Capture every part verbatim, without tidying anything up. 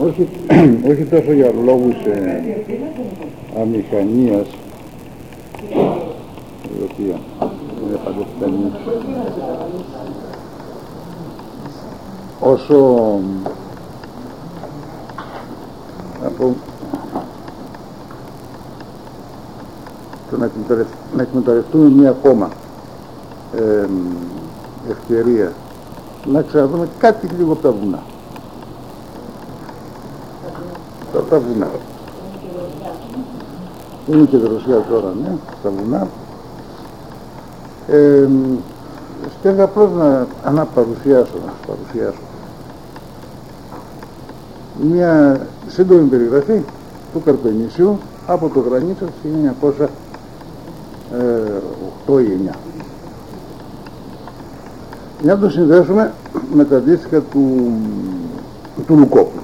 όχι, όχι τόσο για λόγους ε, αμηχανίας, η οποία είναι παντοφθενή, όσο από το να, να εκμεταλλευτούμε μία ακόμα ε, ευκαιρία να ξαναδούμε κάτι λίγο από τα βουνά. Από τα βουνά. Είναι και δροσιά τώρα, ναι, στα βουνά. Ε, Στέλνω απλώς να αναπαρουσιάσω, να παρουσιάσω μια σύντομη περιγραφή του Καρπενήσιου από το Γρανίτσα του χίλια εννιακόσια οκτώ ή εννιά. Για να το συνδέσουμε με τα αντίστοιχα του, του Λουκόπουλου.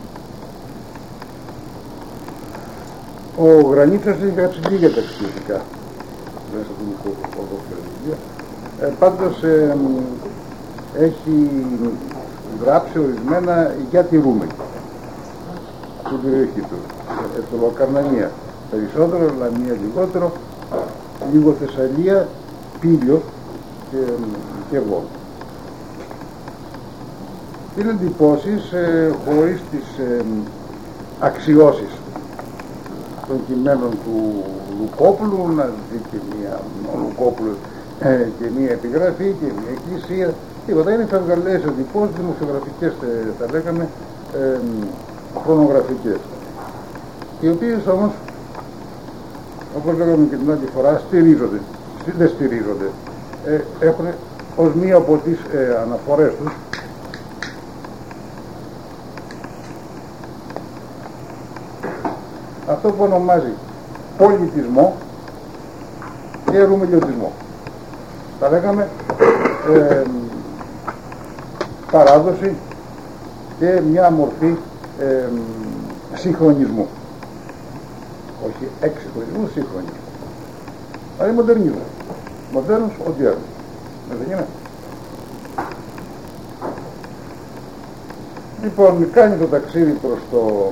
Ο Γρανίτσας έχει γράψει λίγα ταξιδιωτικά μέσα του Λουκόπουλου. Ε, πάντως ε, έχει γράψει ορισμένα για τη Ρούμελη, στην περιοχή του. Ε, το Λοκαρνανία περισσότερο, Λαμία λιγότερο, λίγο Θεσσαλία, Πύλιο και, και Βόλο. Είναι εντυπώσεις ε, χωρίς τις ε, αξιώσεις των κειμένων του Λουκόπουλου, να δει και μία, ο Λουκόπουλος ε, και μία επιγραφή και μία εκκλησία. Τίποτα, είναι φευγαλαίες εντυπώσεις, δημοσιογραφικές θα λέγαμε, ε, χρονογραφικές, οι οποίες όμως, όπως λέγαμε και την άλλη φορά, στηρίζονται, δεν στηρίζονται, ε, έχουν ως μία από τις ε, αναφορές τους αυτό που ονομάζει πολιτισμό και ρουμελιωτισμό. Θα λέγαμε ε, παράδοση και μια μορφή ε, συγχρονισμού. Όχι εξυγχρονισμού, συγχρονισμού. Δηλαδή μοντερνισμό. Μοντέρνος, οντιέρνος. Δεν είναι. Λοιπόν, κάνει το ταξίδι προς το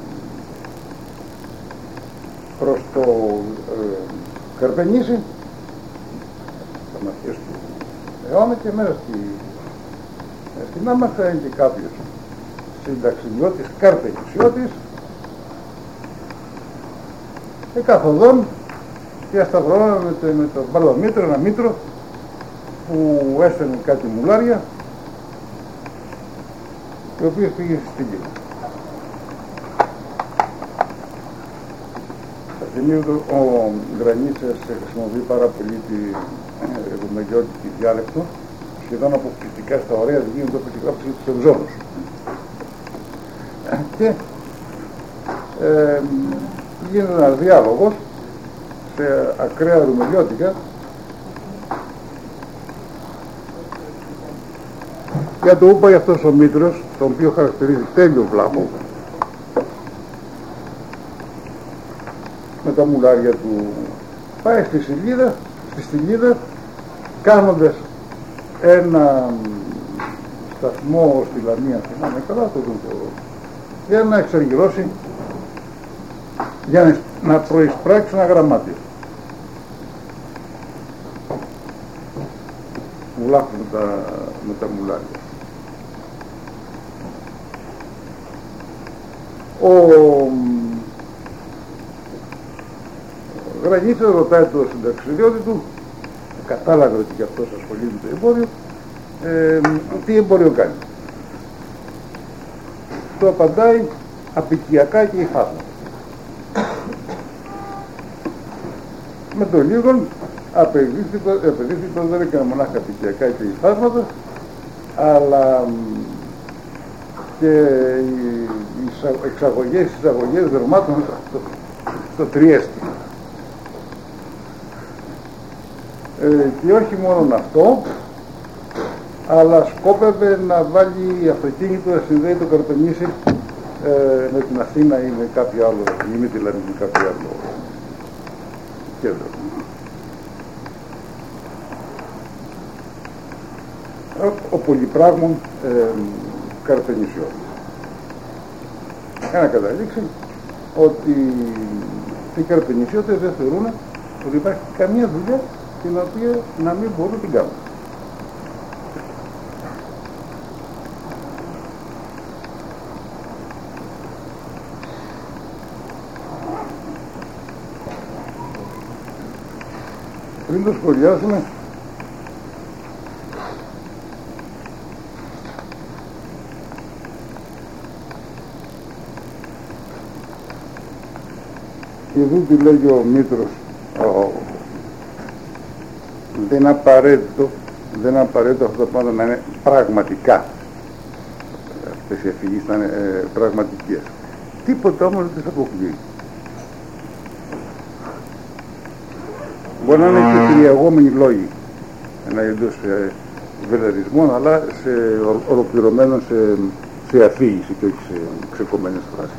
προς το ε, Καρπενήσι στα μαθιές του αιώνα και μέσα στη, στην άμαχα είναι και κάποιος συνταξιδιώτης, καρπενησιώτης και καθοδόν και ασταυρώνα με το, με το Μπαρδομήτρο, ένα μήτρο που έστελνε κάτι μουλάρια οι οποίες πήγε στην Κίνα. Ο Γρανίτσας χρησιμοποιεί πάρα πολύ τη ρουμελιώτικη διάλεκτο, σχεδόν αποκλειστικά στα ωραία δεν γίνονται όπως η γράψη τους Ευζώνους. Και ε, γίνεται ένας διάλογος σε ακραία ρουμελιώτικα για το που πάει αυτός ο Μήτρος, τον οποίο χαρακτηρίζει τέλειο βλάχο, με τα μουλάρια του, πάει στη Σιλίδα, στη Στυλίδα, κάνοντας ένα σταθμό στη Λαμία, θυμάμαι καλά, το, το, το, για να εξαργυρώσει, για να, να προεισπράξει ένα γραμμάτιο. Βουλάχου με τα, με τα μουλάρια. Ο Γρανίτσας ρωτάει το συνταξιδιώτη του, κατάλαβε ότι και αυτός ασχολείται με το εμπόριο, ε, τι εμπόριο κάνει. Του απαντάει απικιακά και υφάσματα. Με το λίγον απαιτήθηκε δεν έκανε μονάχα απικιακά και υφάσματα, αλλά και οι εξαγωγές, εισαγωγές δερμάτων στο, στο Τριέστη. Ε, και όχι μόνο αυτό, αλλά σκόπευε να βάλει αυτοκίνητο να συνδέει το Καρπενήσι ε, με την Αθήνα ή με κάποιο άλλο, ή με τη Λαμία, με κάποιο άλλο κέντρο. Ο πολυπράγμων ε, Καρπενήσιώτης. να καταλήξει ότι οι καρπενησιώτες δεν θεωρούν ότι υπάρχει καμία δουλειά την οποία να μην μπορούν να την κάνουν. Πριν το σχολιάσουμε, και εδώ τι λέγει ο Μήτρος, ο, δεν είναι απαραίτητο, δεν είναι απαραίτητο αυτό το πράγμα να είναι πραγματικά, αυτές οι αφηγήσεις να είναι ε, πραγματικές. Τίποτα όμως δεν τις αποκλείει. Μπορεί να είναι και περιαγόμενοι λόγοι, ένα είδος ε, βελαρισμών, αλλά σε, ολοκληρωμένο σε, σε αφήγηση και όχι σε ξεκομμένες φράσεις.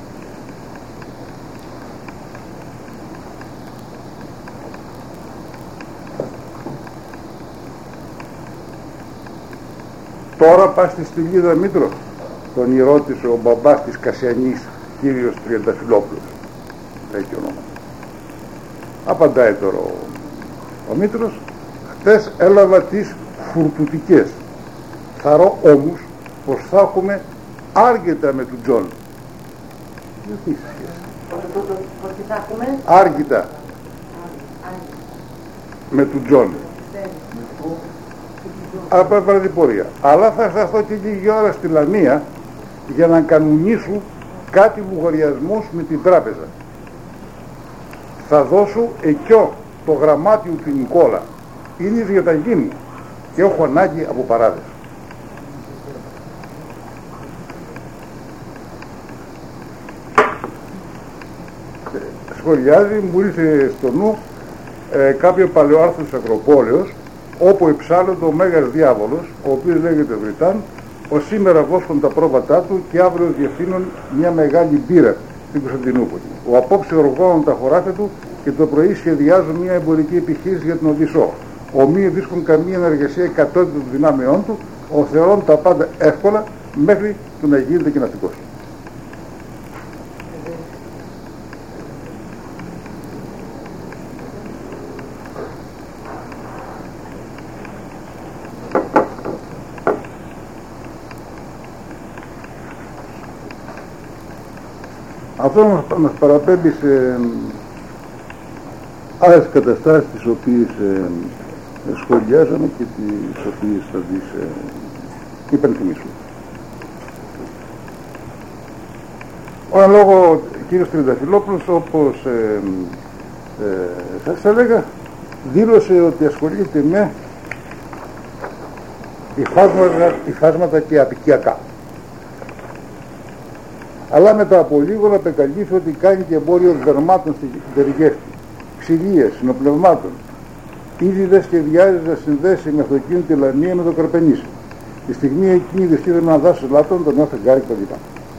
Τώρα πας στη Στυλίδα Μήτρο, τον ρώτησε ο μπαμπάς της Κασιανής, κύριος Τριανταφυλόπουλος, λέει και όνομα. Απαντάει τώρα ο, ο Μήτρος, χτες έλαβα τις φουρτουτικές. Θαρώ όμως πως θα έχουμε άργητα με του Τζον. Γιατί πως θα έχουμε άργητα με του Τζον. Από παραδειπορία. Αλλά θα σταθώ και λίγη ώρα στη Λαμία για να κανονίσω κάτι λογαριασμούς με την τράπεζα. Θα δώσω εκειό το γραμμάτιο του Νικόλα. Είναι η διαταγή μου και έχω ανάγκη από παράδες. Σχολιάζει, μου ήρθε στο νου ε, κάποιο παλαιοάρθρο της Ακροπόλεως, όπου εψάλλεται ο Μέγας Διάβολος, ο οποίος λέγεται Βρυτάν, ο σήμερα βόσκουν τα πρόβατά του και αύριο διευθύνουν μια μεγάλη μπύρα στην Κωνσταντινούπολη. Ο απόψε οργώνουν τα χωράφια του και το πρωί σχεδιάζουν μια εμπορική επιχείρηση για την Οδυσσό. Ομοίοι βρίσκουν καμία ενεργασία κατώτερα των δυνάμεών του, ο θεωρών τα πάντα εύκολα μέχρι το να γίνεται και ναυτικός. Αυτό μας παραπέμπει σε άλλες καταστάσεις τις οποίες ε, σχολιάζαμε και τις οποίες θα τις ε, υπενθυμίσουμε. Ο λόγω κύριος Τριανταφυλόπουλος, όπως ε, ε, σας έλεγα, δήλωσε ότι ασχολείται με υφάσματα, υφάσματα και απικιακά. Αλλά μετά από λίγο να απεκαλύφθη ότι κάνει και εμπόριο δερμάτων στην Τεργέφτη, ξυλίες, συνοπνευμάτων. Ήδη δεν σχεδιάζει να συνδέσει με αυτοκίνητη Λαμία με το Καρπενήσι. Τη στιγμή εκείνη δεστήρε ένα δάσος λάτων, τον νιώθε γκάρι κτλ.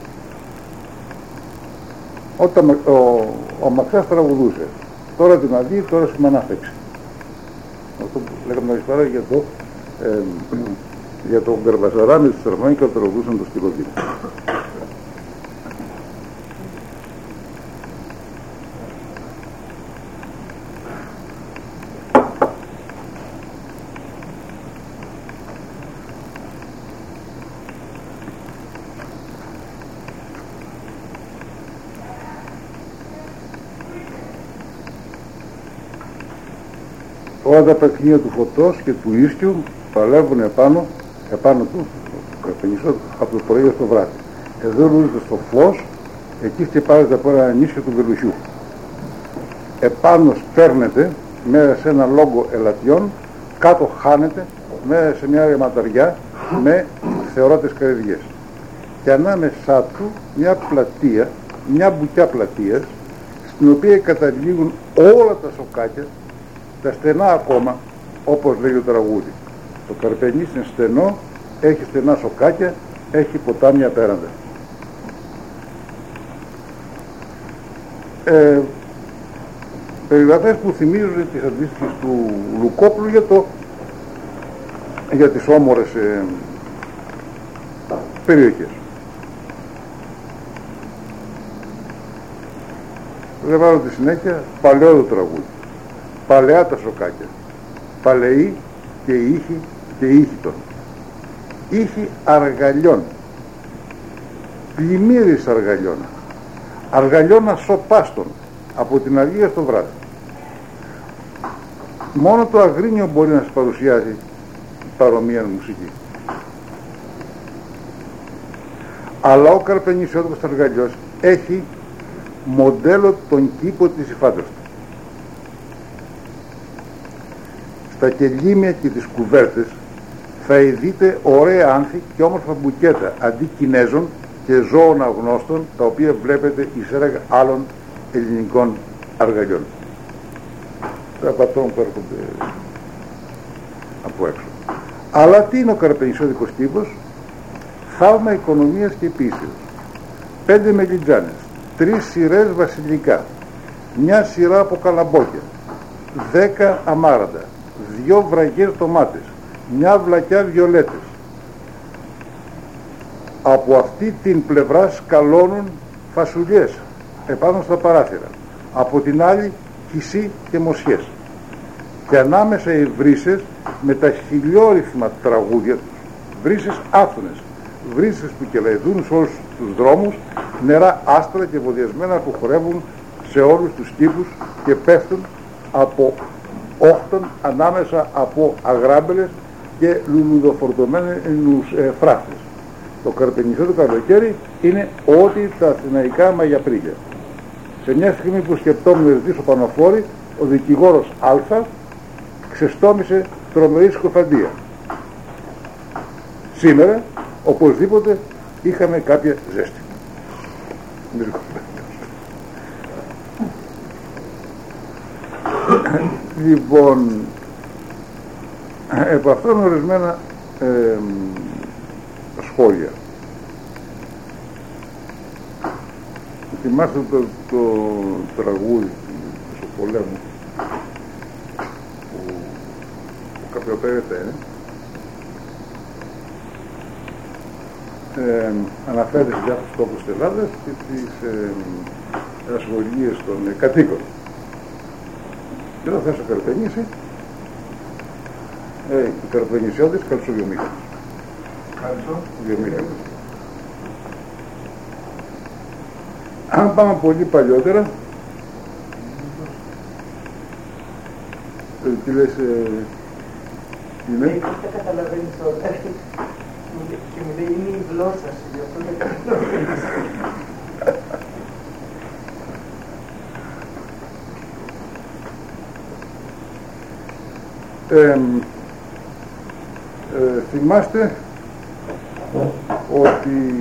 Όταν ο, ο, ο Μαξάς τραγουδούσε, τώρα την αδεί, τώρα σημαίνει να φέξει. Αυτό που λέγαμε νωρίς παρά για το, ε, για το Γκαρβασαρά με τις Θερμανίκα που τραγουδούσαν το Σκυλοδίνο. Όλα τα παιχνίδια του φωτός και του ίσκιου παλεύουν επάνω, επάνω του, από το πρωί στο βράδυ. Εδώ λούζεται στο φως, εκεί σκεπάζεται από ένα νήσιο του Βελουχιού. Επάνω σπέρνεται μέσα σε ένα λόγο ελατιών, κάτω χάνεται μέσα σε μια ρεματαριά με θεωρώτες καρδιές. Και ανάμεσά του μια πλατεία, μια μπουκιά πλατείας, στην οποία καταλήγουν όλα τα σοκάκια, τα στενά ακόμα, όπως λέει το τραγούδι. Το Καρπενήσι είναι στενό, έχει στενά σοκάκια, έχει ποτάμια απέραντα. Ε, περιγραφές που θυμίζουν τις αντίστοιχες του Λουκόπουλου για, το, για τις όμορες ε, περιοχές. δεν βάλω τη συνέχεια, παλαιό το τραγούδι. Παλαιά τα σοκάκια. Παλαιοί και ήχοι και ήχοι των. Ήχοι αργαλιών. Πλημμύρης αργαλιών. Αργαλιών ασωπάστων από την αργία στο βράδυ. Μόνο το Αγρίνιο μπορεί να σας παρουσιάζει παρομοία μουσική. Αλλά ο Καρπενησιώτικος Αργαλιός έχει μοντέλο τον κήπο της υφάντας του. Στα κελίμια και τις κουβέρτες θα ειδείτε ωραία άνθη και όμορφα μπουκέτα αντί Κινέζων και ζώων αγνώστων, τα οποία βλέπετε εις έργα άλλων ελληνικών αργαλιών. Τα πατρών που έρχονται από έξω. Αλλά τι είναι ο Καρπενησιώτικος κήπος? Θαύμα οικονομίας και επίσης. Πέντε μελιτζάνες, τρεις σειρές βασιλικά, μια σειρά από καλαμπόκια, δέκα αμάραντα, δυο βραγές ντομάτες, μια βλακιά βιολέτες. Από αυτή την πλευρά σκαλώνουν φασουλιές επάνω στα παράθυρα, από την άλλη κισί και μοσιές, και ανάμεσα οι βρύσες με τα χιλιόρυθμα τραγούδια τους, βρύσες άφθονες, βρύσες που κελαϊδούν σε όλους τους δρόμους, νερά άστρα και βοδιασμένα που χορεύουν σε όλους τους τύπους και πέφτουν από όχτων ανάμεσα από αγράμπελες και λουλουδοφορτωμένους ε, φράχτες. Το Καρπενησιώτικο καλοκαίρι είναι ό,τι τα αθηναϊκά μαγιαπρίγια. Σε μια στιγμή που σκεπτόμουν να ζητήσω πανοφόρη, ο δικηγόρος Α ξεστόμησε τρομερή σκοφαντία. Σήμερα, οπωσδήποτε, είχαμε κάποια ζέστη. Λοιπόν, επ' αυτόν ορισμένα ε, σχόλια. Θυμάστε το, το τραγούδι του πολέμου που καπιοπέρεται είναι. Ε, αναφέρεται σε διάφορους τόπους της Ελλάδας και τις ε, ασχολίες των ε, κατοίκων. Και εδώ θες ο Καρπενήσι, ε, οι Καρπενησιώτες καλτσοβιομήχανες. Καλτσοβιομήχανες. Αν πάμε πολύ παλιότερα, ε, τι λες, ε, τι είναι? Δεν καταλαβαίνεις όλα. Και μου λέει είναι η γλώσσα σου, γι' αυτό δεν καταλαβαίνεις. Ε, ε, θυμάστε ότι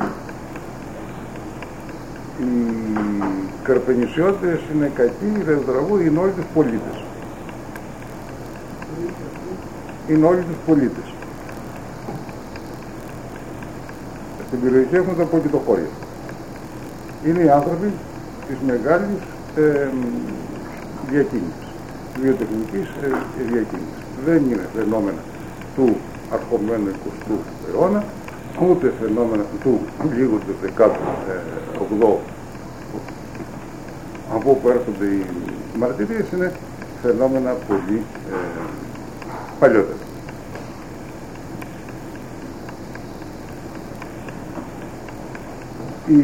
οι Καρπενησιώτες είναι κακοί, δεν τραγούδι, είναι όλοι τους πολίτες. Είναι όλοι τους πολίτες. Στην περιοχή έχουμε τα πολιτοχώρια. Είναι οι άνθρωποι της μεγάλης ε, διακίνησης, βιοτεχνικής ε, διακίνησης. Δεν είναι φαινόμενα του αρχομένου εικοστού αιώνα, ούτε φαινόμενα του λίγου του δεκαοκτώ, από όπου έρχονται οι μαρτυρίες, είναι φαινόμενα πολύ ε, παλιότερα. Η...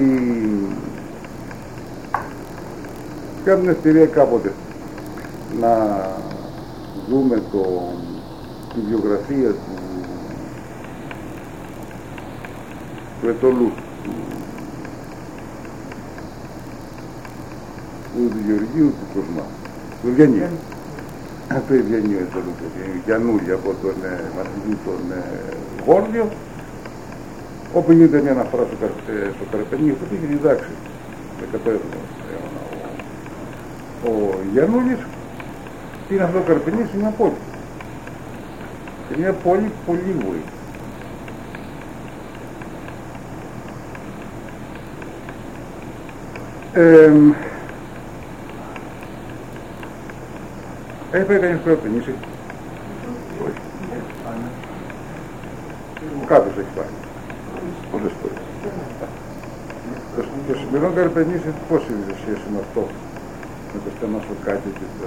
Είχαμε την ευκαιρία κάποτε να δούμε το, τη βιογραφία του, του Ετωλού, του, του Γεωργίου του Κοσμά, του Ευγενίου. Το Ευγενίου Ετωλού, το Γιαννούλη από τον ε, μαθητή τον ε, Γόρδιο, όπου γίνεται μια αναφορά στο, καρ, στο Καρπενήσι, που είχε διδάξει δεκαπέντε αιώνα ο, ο Γιαννούλης. Είναι αυτό το Καρπενήσι, μια πόλη. Και μια πόλη πολύ βοή. Ε, έχει πάει κανείς στο Καρπενήσι? Όχι. Κάποιος έχει πάει. Πολλές φορές. Το σημερινό Καρπενήσι πώς είναι σε σχέση με αυτό με το στέμα Σοκάτι και το...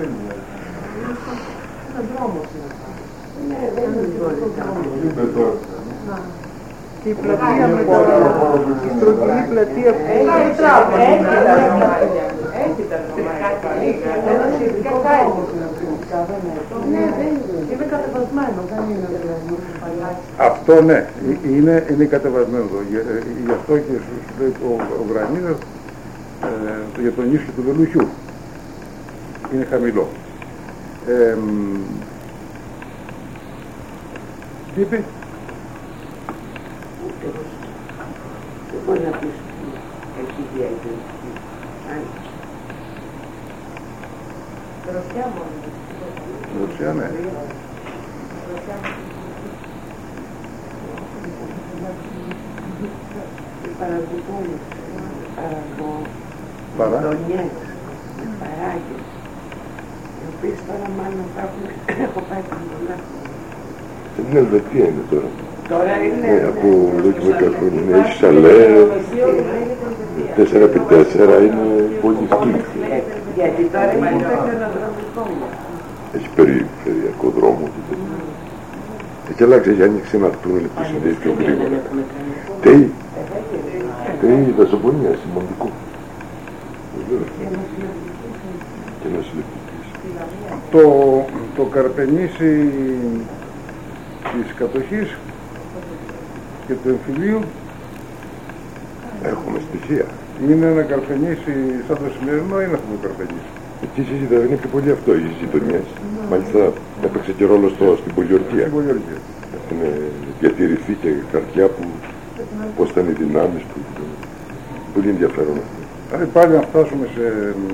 Ένα δρόμος είναι αυτό. Ναι, δεν είναι το Και η πλατεία με τα... η στρογγυλή πλατεία που... έχει τράπο, έχει τα δωμάτια. Έχει τα δωμάτια. Ένα σχετικά κάιτος είναι αυτό. Ναι, δεν είναι. Είναι κατεβασμένο, δεν είναι δηλαδή παλιάκι. Αυτό ναι, είναι, είναι κατεβασμένο εδώ. Γι' αυτό και σου λέει ο, ο Γρανίδας ε, για τον ίσιο του Βελουχιού. Είναι χαμηλό. Ε, τι είπε? Δεν μπορεί να πεις εκεί διάγει. Δροσιά μόνο. Δροσιά, ναι. Παραδείγματος, Παρά. παραδονιές, παράγες, οι οποίες τώρα μάλλον θα έχουν, έχω πάει την πολλά. Στην Ελβετία είναι τώρα. Τώρα είναι... Ναι, από εδώ και μερικά χρόνια. Έχει σαλέ, τέσσερα επί τέσσερα είναι πολύ σκύλη. Γιατί τώρα είναι πετρελαδρομικό. Έχει περιφερειακό δρόμο και τέτοια. Έχει αλλάξει, έχει ανοίξει ένα τούνελ που συνδέει πιο γρήγορα. Τέι, τέι δασοπονία, σημαντικό. Και να συλλεκτικής. Το, το καρπενήσι της κατοχής και του εμφυλίου Έχουμε στοιχεία. είναι ένα καρπενήσι σαν το σημερινό, είναι αυτό το καρπενήσι. Εκεί συζητά, είναι πιο πολύ αυτό, οι γειτονιές. Μάλιστα έπαιξε και ρόλο στο, στην Πολιορκία. Στην Πολιορκία. Έχουν διατηρηθεί και χαρτιά που πώς ήταν οι δυνάμεις του. Πολύ ενδιαφέρον αυτό. Δηλαδή πάλι να φτάσουμε σε...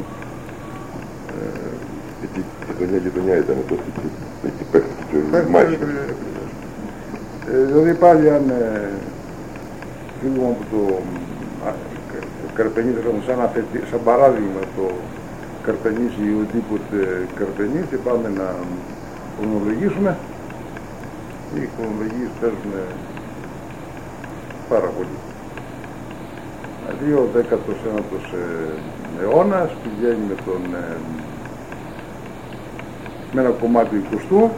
Ε, εκεί γειτονιά γειτονιά ήταν τότε και εκεί παίχτηκε και μάχη. Ε, δηλαδή πάλι αν ε, φύγουμε από το καρπενήσι σαν, σαν παράδειγμα το καρπενήσι ή οτιδήποτε καρπενήσι, πάμε να χρονολογήσουμε. Οι χρονολογίες παίζουν πάρα πολύ. Δηλαδή ο δέκατος ένατος αιώνας πηγαίνει με, τον, ε, με ένα κομμάτι του εικοστού,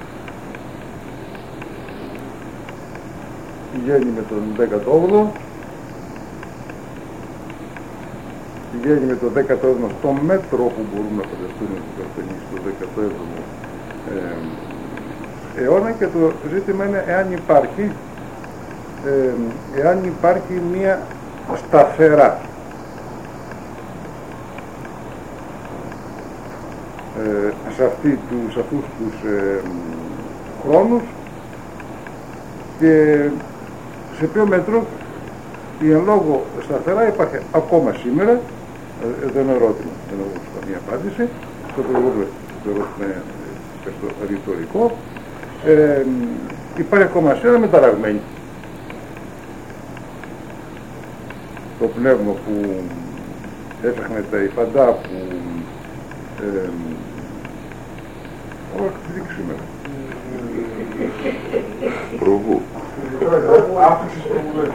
πηγαίνει με τον δέκατο όγδοο, πηγαίνει με το δέκατο έβδομο στο μέτρο που μπορούμε να φανταστούμε το καρπενήσι στο δέκατο έβδομο ε, αιώνα, και το ζήτημα είναι εάν υπάρχει ε, εάν υπάρχει μία σταθερά ε, σε, αυτή του, σε αυτούς τους ε, χρόνους, και σε ποιο μέτρο η εν λόγω σταθερά υπάρχει ακόμα σήμερα. Ε, εδώ είναι ερώτημα, δεν έχω καμία απάντηση. Το ερώτημα είναι ρητορικό. Ε, υπάρχει ακόμα σήμερα μεταραγμένη. Το πνεύμα που έφτιαχνε τα υφαντά που ε, όλα εκπληκτική σήμερα. Προβού. Άφησης προβού.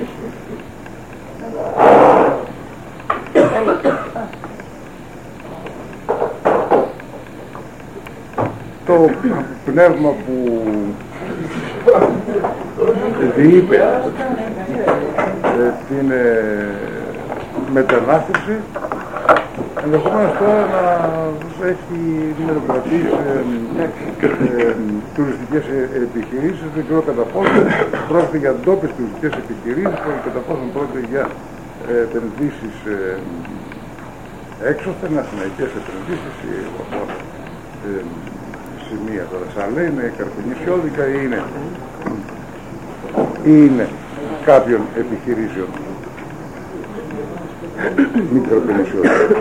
Το πνεύμα που διείπε ε, την ε, μετανάστευση, ενδεχομένως τώρα να έχει δημιουργήσει ε, ε, τουριστικές επιχειρήσεις. Δεν ξέρω κατά πόσο πρόκειται για ντόπιες τουριστικές επιχειρήσεις, κατά πόσο πρόκειται για ε, επενδύσεις ε, έξωθεν, ασυναϊκές επενδύσεις ή από ε, σημεία τώρα, σαν λέει, είναι καρπενησιώδικα ή είναι, ή είναι κάποιων επιχειρήσεων μη καρπενησιώδικα.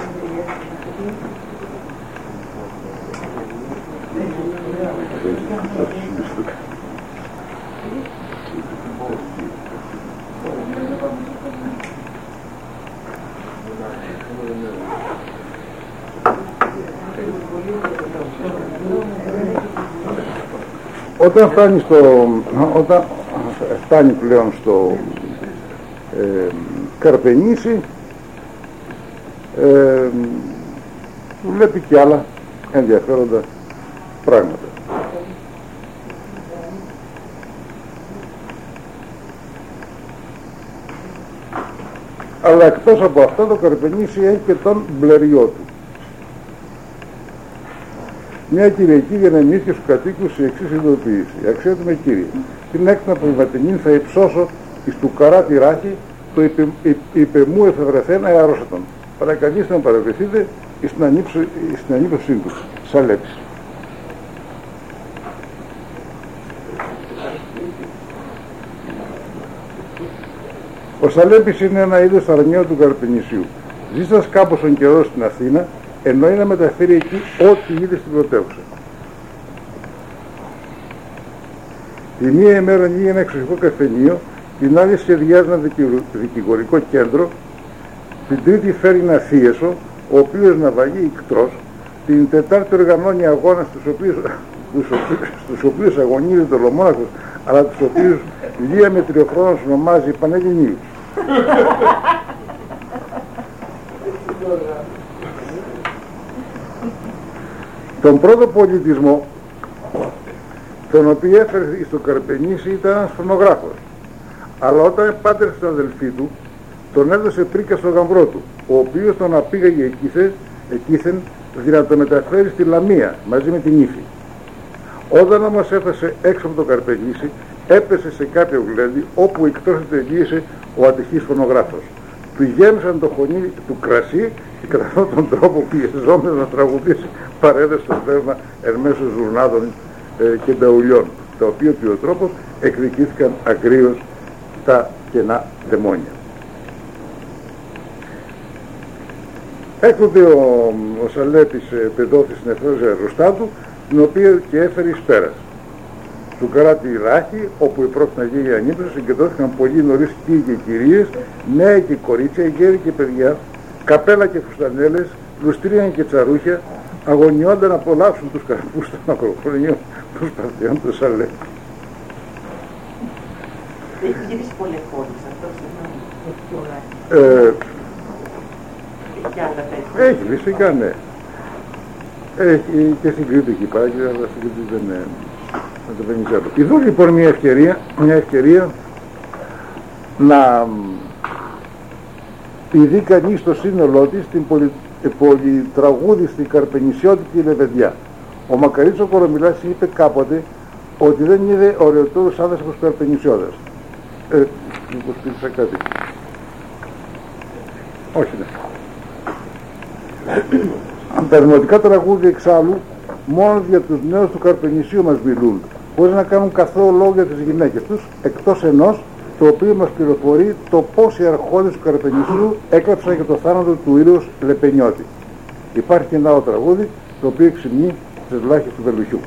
Όταν φτάνει στο, όταν φτάνει πλέον στο ε, Καρπενήσι, ε, βλέπει και άλλα ενδιαφέροντα πράγματα. Αλλά εκτός από αυτό, το Καρπενήσι έχει και τον μπλεριό του. Μια Κυριακή γενεμήθηκε στους κατοίκους η εξής ειδοποίηση: αξιότιμε κύριε, την έκτα απογευματινή θα υψώσω εις του καρά τη ράχη, το υπε, υπε μου εφευρεθέν αερόσατον. Παρακαλείστε να παρευρεθείτε στην ανύπωσή του. Σαλέπης. Ο Σαλέπης είναι ένα είδος αρνιό του Καρπενησίου. Ζήσας κάπως καιρό στην Αθήνα, ενώ είναι να μεταφέρει εκεί ό,τι είδε στην πρωτεύουσα. Τη μία ημέρα ανοίγει ένα εξοχικό καφενείο, την άλλη σχεδιάζει ένα δικηγορικό κέντρο, την τρίτη φέρει ένα θίεσο, ο οποίος ναυαγεί ικτρός, την τετάρτη οργανώνει αγώνας στους οποίους, στους οποίους αγωνίζεται ο Λομόναχος, αλλά τους οποίους Λία με τριοχρόνος ονομάζει Πανελληνίους. Τον πρώτο πολιτισμό, τον οποίο έφερε στο Καρπενήσι, ήταν ένας φωνογράφος. Αλλά όταν επάτρεψε τον αδελφή του, τον έδωσε πρίκα στο γαμπρό του, ο οποίος τον απήγαγε εκείθεν, εκείθεν για να το μεταφέρει στη Λαμία μαζί με την ύφη. Όταν όμως έφτασε έξω από το Καρπενήσι, έπεσε σε κάποιο γλέντι όπου εκτός τελείωσε ο ατυχής φωνογράφος. Του γέμισαν το χωνί του κρασί και κατά αυτόν τον τρόπο πιεζόμενος να τραγουδήσει παρέδεσε στο πνεύμα εν μέσω ζουρνάδων ε, και νταουλιών, τα οποία του ο τρόπος εκδικήθηκαν ακρίως τα κενά δαιμόνια. Έκτοτε ο, ο Σαλέπης ε, παιδόθη στην εφρόζια ρουστά του, την οποία και έφερε εις πέρας. Του καράτη ράχη, όπου επρόκειται να γίνει η ανήψωση, συγκεντρώθηκαν πολύ νωρίς κύριοι και κυρίες, νέα και κορίτσια, γέροι και παιδιά, καπέλα και φουστανέλες, λουστρίνια και τσαρούχια, αγωνιόνταν να απολαύσουν τους καρπούς των ακροχρονίων προσπαθειών του Σαλέπη. Έχει γυρίσει πολλές πόλεις αυτό, συγγνώμη. Έχει άλλα τέτοια. Έχει, φυσικά, ναι. Έχει και στην Κρήτη εκεί πάει, αλλά στην Κρήτη δεν είναι. Εδώ λοιπόν μια ευκαιρία, μια ευκαιρία να πηδεί κανείς στο σύνολό της την πολυ, πολυτραγούδιστη καρπενησιώτικη λεβεντιά. Ο Μακαρίτσο Κορομιλάς είπε κάποτε ότι δεν είδε ωραιότερους άνδρες από τους καρπενησιώτες. Ε, μήπως πήρξα κάτι. Όχι, ναι. Τα δημοτικά τραγούδια εξάλλου μόνο για τους νέους του Καρπενησίου μας μιλούν, χωρίς να κάνουν καθόλου λόγο για τις γυναίκες τους, εκτός ενός, το οποίο μας πληροφορεί το πώς οι αρχόντες του Καρπενησίου έκλαψαν για το θάνατο του ήρωος Λεπενιώτη. Υπάρχει και ένα άλλο τραγούδι, το οποίο εξυμνεί τις λάχες του Βελουχιού.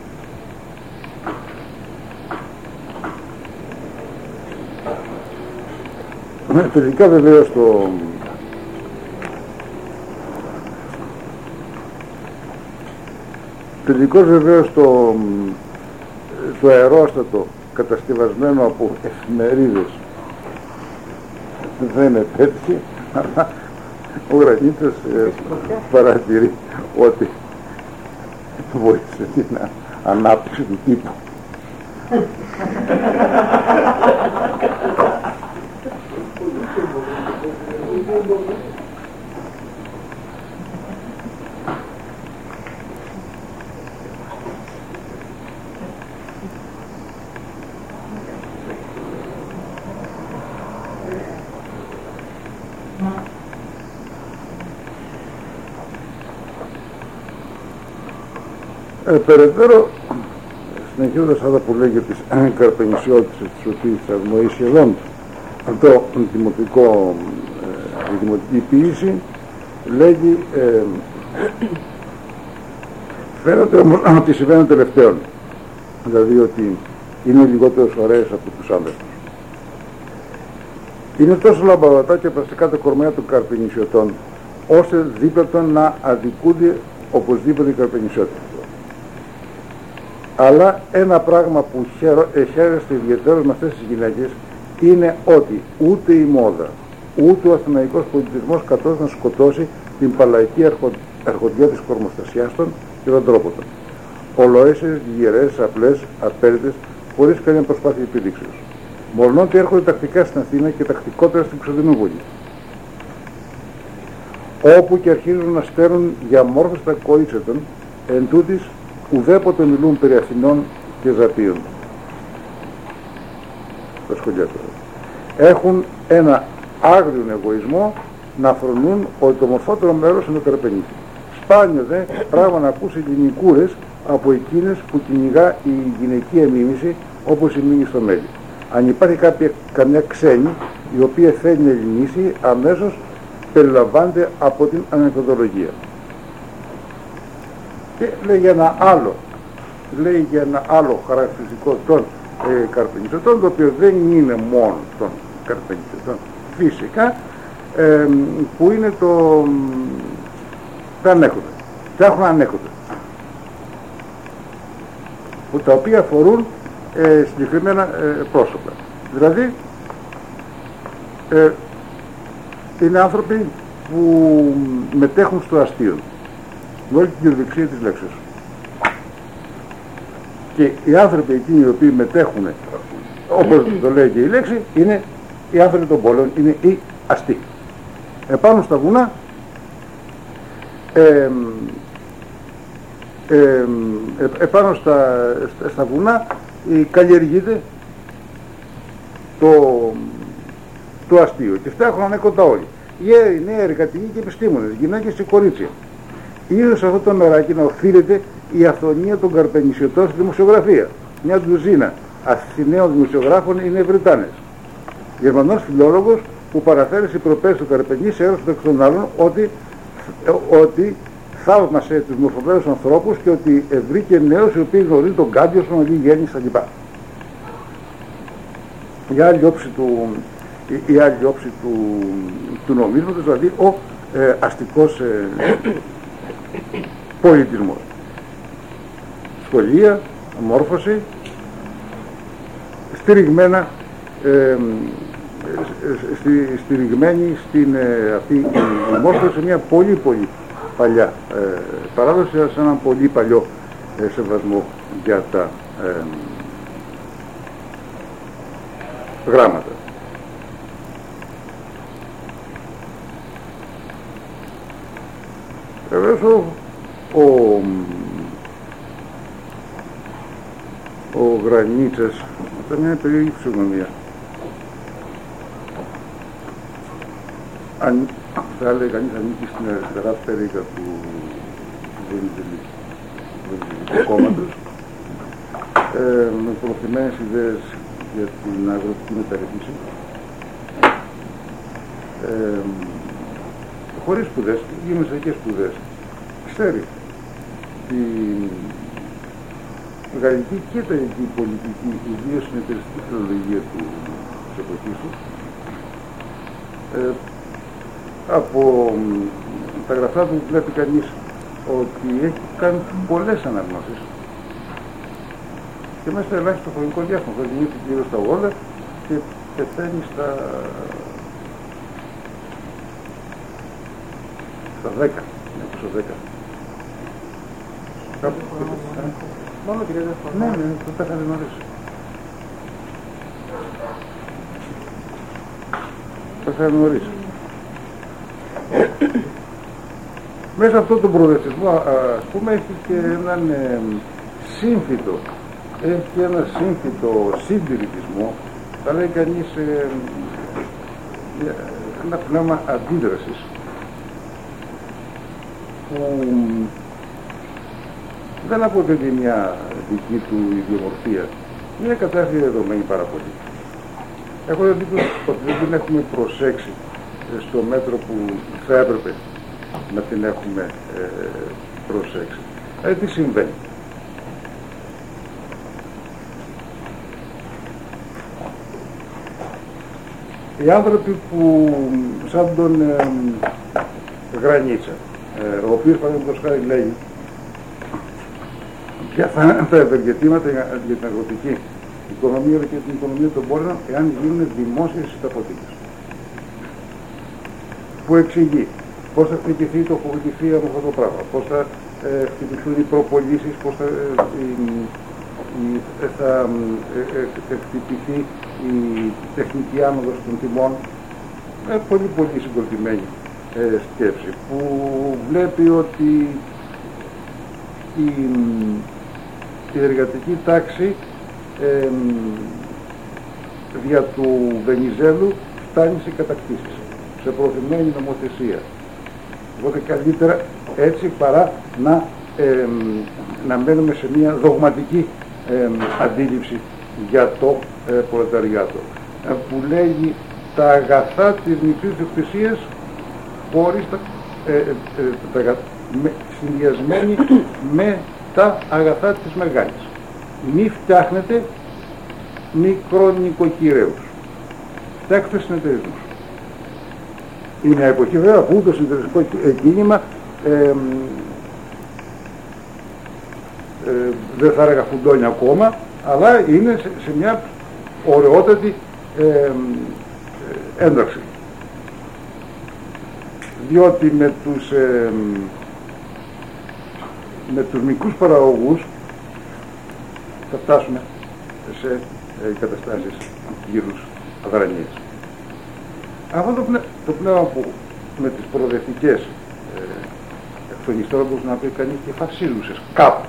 Τελικά βεβαίως το... Τελικώς βεβαίως το, το αερόστατο κατασκευασμένο από εφημερίδες δεν επέτυχε, αλλά ο Γρανίτσος ε, παρατηρεί ότι βοήθησε την ανάπτυξη του τύπου. Ε, περαιτέρω, συνεχίζοντας αυτά που λέει για τις καρπενησιώτες, τις οποίες θα ευνοεί σχεδόν αυτό το δημοτικό, ε, η δημοτική ποίηση, λέγει ε, φαίνεται ότι συμβαίνει τελευταίον, δηλαδή ότι είναι λιγότερο ωραίες από τους άνδρες τους. Είναι τόσο λαμπαδατά και πλαστικά τα κορμιά των καρπενησιωτών, ώστε δίπλατον να αδικούνται οπωσδήποτε οι καρπενησιώτες. Αλλά ένα πράγμα που χαίρεστε ιδιαίτερως με αυτές τις γυναίκες είναι ότι ούτε η μόδα, ούτε ο αθηναϊκός πολιτισμός κατόρθωσε να σκοτώσει την παλαϊκή αρχοντιώτης κορμοστασιάστων και δοντρόποτων. Ολοέσαιρες, γυρές, απλές, απέριτες, χωρίς καμία προσπάθεια επιδείξεως. Μολονότι ότι έρχονται τακτικά στην Αθήνα και τακτικότερα στην Κωνσταντινούπολη, όπου και αρχίζουν να στέλνουν για μόρφες τα κορίτσια των, εν τούτης ουδέποτε μιλούν περί Αθηνών και Ζαπίων. Τα σχολεία τώρα. Έχουν ένα άγριον εγωισμό να φρονούν ότι το μορφότερο μέρος είναι το Καρπενήσι. Σπάνιο δε πράγμα να ακούσει ελληνικούρες από εκείνες που κυνηγά η γυναικεία μίμηση, όπως η μίμη στο μέλι. Αν υπάρχει κάποια, καμιά ξένη η οποία θέλει να ελληνήσει, αμέσως περιλαμβάνεται από την ανεκδοτολογία. Και λέει για ένα άλλο, λέει για ένα άλλο χαρακτηριστικό των ε, καρπενιστών, το οποίο δεν είναι μόνο των καρπενιστών φυσικά, ε, που είναι το τα ανέχονται, τα έχουν ανέχονται, που τα οποία αφορούν ε, συγκεκριμένα ε, πρόσωπα. Δηλαδή ε, είναι άνθρωποι που μετέχουν στο αστείο με όλη την κυριολεξία της λέξης. Και οι άνθρωποι εκείνοι οι οποίοι μετέχουν, όπως το λέει και η λέξη, είναι οι άνθρωποι των πόλεων, είναι οι αστεί. Επάνω στα βουνά ε, ε, επάνω στα, στα βουνά καλλιεργείται το, το αστείο και φτιάχνουν ανέκοντα όλοι. Οι νέοι εργατικοί και επιστήμονες, γυναίκες και κορίτσια. Ίσως σε αυτό το μεράκι να οφείλεται η αυθονία των καρπενησιωτών στη δημοσιογραφία. Μια ντουζίνα Αθηναίων δημοσιογράφων είναι Βρετάνες. Γερμανός φιλόλογος που παραφέρει στις προπέρες του Καρπενήσι έγραψε μεταξύ των άλλων ότι, ότι θαύμασε τους μορφωμένους ανθρώπους και ότι βρήκε νέους οι οποίοι γνωρίζουν τον Γκάντιο, τον Αγίου Γέννη κτλ. Η άλλη όψη του, η, η άλλη όψη του, του νομίσματος, δηλαδή ο ε, αστικός ε, πολιτισμός. Σχολεία, μόρφωση, στηριγμένα, ε, στη, στηριγμένη στην ε, αυτή η, η μόρφωση σε μια πολύ πολύ παλιά ε, παράδοση, σε έναν πολύ παλιό ε, σεβασμό για τα ε, γράμματα. Βεβαίως ο, ο, ο Γρανίτσας ήταν μια περίεργη φυσιογνωμία. Αν θα έλεγε κανείς ανήκει στην αριστερά πτέρυγα του Βενιζελικού κόμματος, ε, με προωθημένες ιδέες για την αγροτική μεταρρύθμιση, ε, χωρίς σπουδές, γυμναστικές σπουδές. Ξέρει τη γαλλική και τα ελληνική πολιτική, ιδίως συνεταιριστική φιλολογία του, της εποχής του. Ε, από τα γραφτά του βλέπει κανείς ότι έχει κάνει πολλές αναγνώσεις και μέσα στο ελάχιστο χρονικό διάστημα, θα γεννήθηκε γύρω στα ογδόντα και πεθαίνει στα, στα δέκα, στο δέκα. Κάπου μόνο τριάντα χρόνια. Ναι, ναι, το πέθανε νωρίς. Πέθανε νωρίς. Μέσα αυτό τον προοδευτισμό, ας πούμε, έχει και έναν ε, σύμφυτο, έχει και ένα σύμφυτο συντηρητισμό, θα λέει κανείς ε, ένα πνεύμα αντίδρασης που δεν αποτελεί μια δική του ιδιομορφία, μια κατάσταση δεδομένη πάρα πολύ. Έχω δει ότι δεν την έχουμε προσέξει στο μέτρο που θα έπρεπε να την έχουμε ε, προσέξει. Ε, τι συμβαίνει. Οι άνθρωποι που σαν τον ε, Γρανίτσα, ε, ο οποίος παραδείγματος χάρη λέει ποια θα είναι τα ευεργετήματα για, για την αγροτική οικονομία και την οικονομία των πόλεων εάν γίνουν δημόσιες συνταποθήκες, που εξηγεί πώς θα χτυπηθεί το χωρητηφία με αυτό το πράγμα, πώς θα ε, χτυπηθούν οι προπολίσεις, πώς θα, ε, η, η, θα ε, ε, χτυπηθεί η τεχνική άνοδος των τιμών. Ε, πολύ πολύ συγκροτημένη ε, σκέψη που βλέπει ότι η, η εργατική τάξη ε, δια του Βενιζέλου φτάνει σε κατακτήσεις, σε προωθημένη νομοθεσία. Οπότε καλύτερα έτσι παρά να, ε, να μένουμε σε μια δογματική ε, αντίληψη για το ε, προλεταριάτο, ε, που λέγει τα αγαθά της μικρής διοκτησίας χωρίς τα, ε, ε, τα, με, συνδυασμένοι με τα αγαθά της μεγάλης. Μη φτιάχνετε μικρονοικοκυρέους. Φτιάξτε συνεταιρισμούς. Είναι μια εποχή βέβαια που το συνεταιριστικό κίνημα ε, ε, ε, δεν θα έλεγα φουντώνει ακόμα, αλλά είναι σε, σε μια ωραιότατη ε, ε, ένταξη. Διότι με τους, ε, με τους μικρούς παραγωγούς θα φτάσουμε σε ε, καταστάσεις γύρους αδρανίες. Αυτό το, πνε, το πνεύμα που με τις προοδευτικές ε, εκ των υστέρων μπορούσε να πει κανείς και φασίλουσες κάπου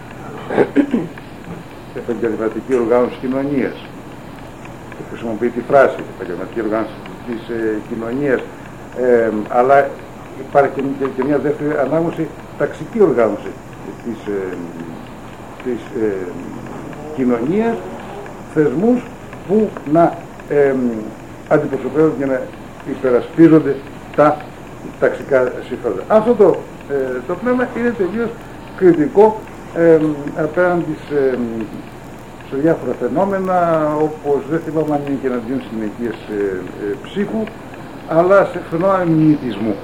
επαγγελματική οργάνωση κοινωνίας, και χρησιμοποιεί τη φράση επαγγελματική οργάνωση της ε, κοινωνίας, ε, αλλά υπάρχει και, και, και μια δεύτερη ανάγνωση, ταξική οργάνωση της, ε, της ε, κοινωνίας, θεσμούς που να ε, αντιπροσωπεύουν και να υπερασπίζονται τα ταξικά συμφέροντα. Αυτό το, ε, το πνεύμα είναι τελείως κριτικό ε, απέναντι σε, σε διάφορα φαινόμενα, όπως δεν θυμάμαι αν είναι και εναντίον συνεχείας ε, ε, ψύχου, αλλά σε φαινόμενα μιμητισμού.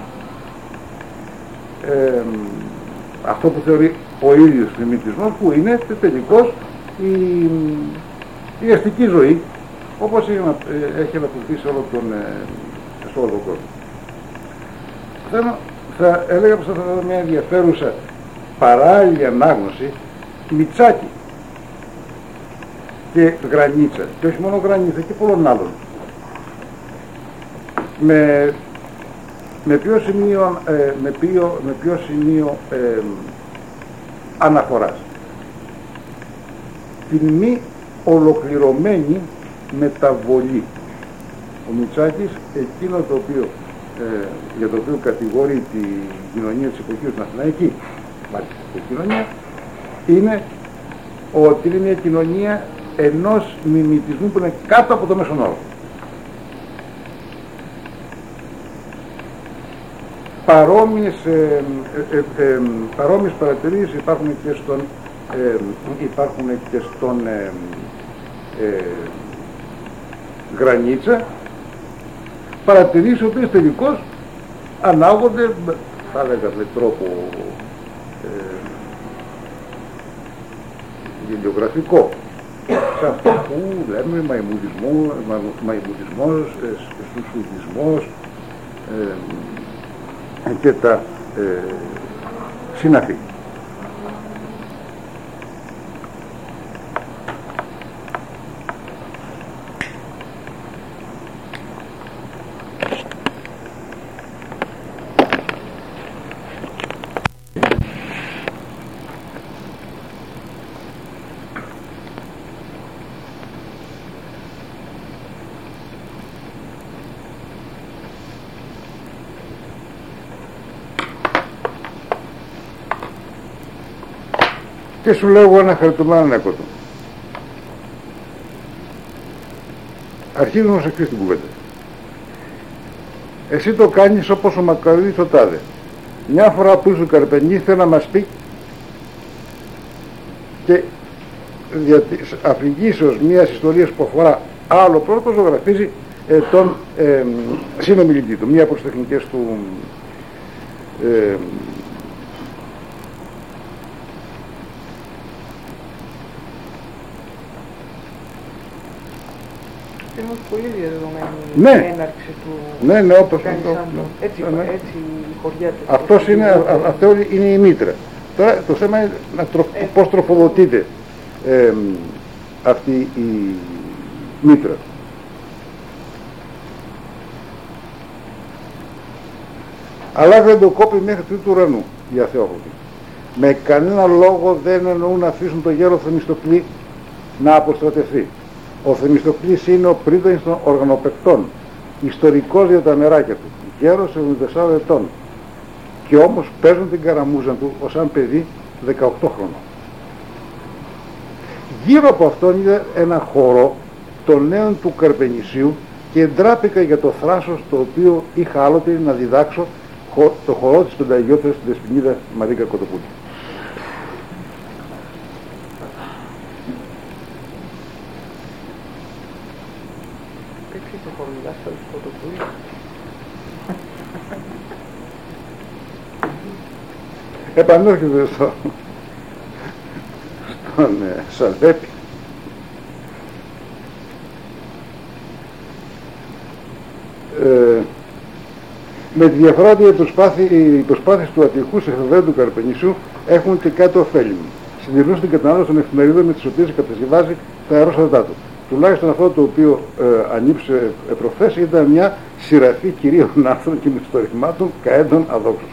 Ε, αυτό που θεωρεί ο ίδιος μιμητισμός, που είναι τελικώς η, η αστική ζωή, όπως έχει αναπτυχθεί σε όλο τον, σε όλο τον κόσμο. Θέλω, θα έλεγα πως θα δω μια ενδιαφέρουσα παράλληλη ανάγνωση Μητσάκη και Γρανίτσα, και όχι μόνο Γρανίτσα και πολλών άλλων. Με, με ποιο σημείο, ε, με ποιο, με ποιο σημείο ε, αναφοράς την μη ολοκληρωμένη μεταβολή. Ο Μητσάκης, εκείνο το οποίο, ε, για το οποίο κατηγορεί τη κοινωνία της εποχής του Αθηναϊκή, μάλιστα η κοινωνία, είναι ότι είναι μια κοινωνία ενός μιμητισμού που είναι κάτω από το μέσον όρο. Παρόμοιες, ε, ε, ε, παρόμοιες παρατηρήσεις υπάρχουν και στον, ε, υπάρχουν και στον ε, ε, Γρανίτσα, παρατηρήσεις οι οποίες τελικώς ανάγονται, θα έλεγα με τρόπο ε, γελιογραφικό, σε αυτό που λέμε μαϊμουδισμό, μα, μαϊμουδισμός, ε, σουσουδισμός ε, και τα ε, συναφή. Και σου λέω ένα χαριτωμένο ανέκδοτο. Αρχίζουμε ως εξής την κουβέντα. Εσύ το κάνεις όπως ο Μακαρίδης ο τάδε. Μια φορά που ήσουν Καρπενή θέλει να μας πει, και δια της αφηγήσεως μιας ιστορίας που αφορά άλλο πρώτο ζωγραφίζει ε, τον ε, συνομιλητή του, μία από τις τεχνικές του ε, είναι πολύ διαδεδομένη ναι. η έναρξη του. Ναι, ναι, όπως αυτό. Ναι. Έτσι, ναι. έτσι χωριάται. Αυτός είναι, α, αυτό είναι η μήτρα. Τώρα το θέμα είναι να τρο, ε. πώς τροφοδοτείται ε, αυτή η μήτρα. Αλλά δεν το κόπει μέχρι του ουρανού οι αθεόφωτοι. Με κανένα λόγο δεν εννοούν να αφήσουν το γέρο Θεμιστοκλή να αποστρατευτεί. Ο Θεμιστοκλής είναι ο πρίτανης των οργανοπαικτών, ιστορικός για τα νεράκια του, γέρος εβδομήντα τεσσάρων ετών, και όμως παίζουν την καραμούζα του ως αν παιδί δεκαοκτώ χρονών. Γύρω από αυτόν είδα ένα χορό των νέων του Καρπενησίου και ντράπηκα για το θράσος το οποίο είχα άλλοτε να διδάξω το χορό της Πενταγιώτας στην Δεσποινίδα Μαρίκα Κοτοπούλη. Παίξει το χορό δάσκαλος Κοτοπούλη. Επανέρχεται στο, στον ε, Σαλβέπη. Ε, με τη διαφορά ότι οι προσπάθειες του Αττικού σε εφευρέδου του Καρπενήσιου έχουν και κάτι ωφέλιμο. Συντηρούν στην κατανάλωση των εφημερίδων με τις οποίες κατασκευάζει τα αερόσατά του. Τουλάχιστον αυτό το οποίο ε, ανήψε ε, προχθές ήταν μια σειραφή κυρίων άρθρων και μυθιστορημάτων καέντων αδόξους.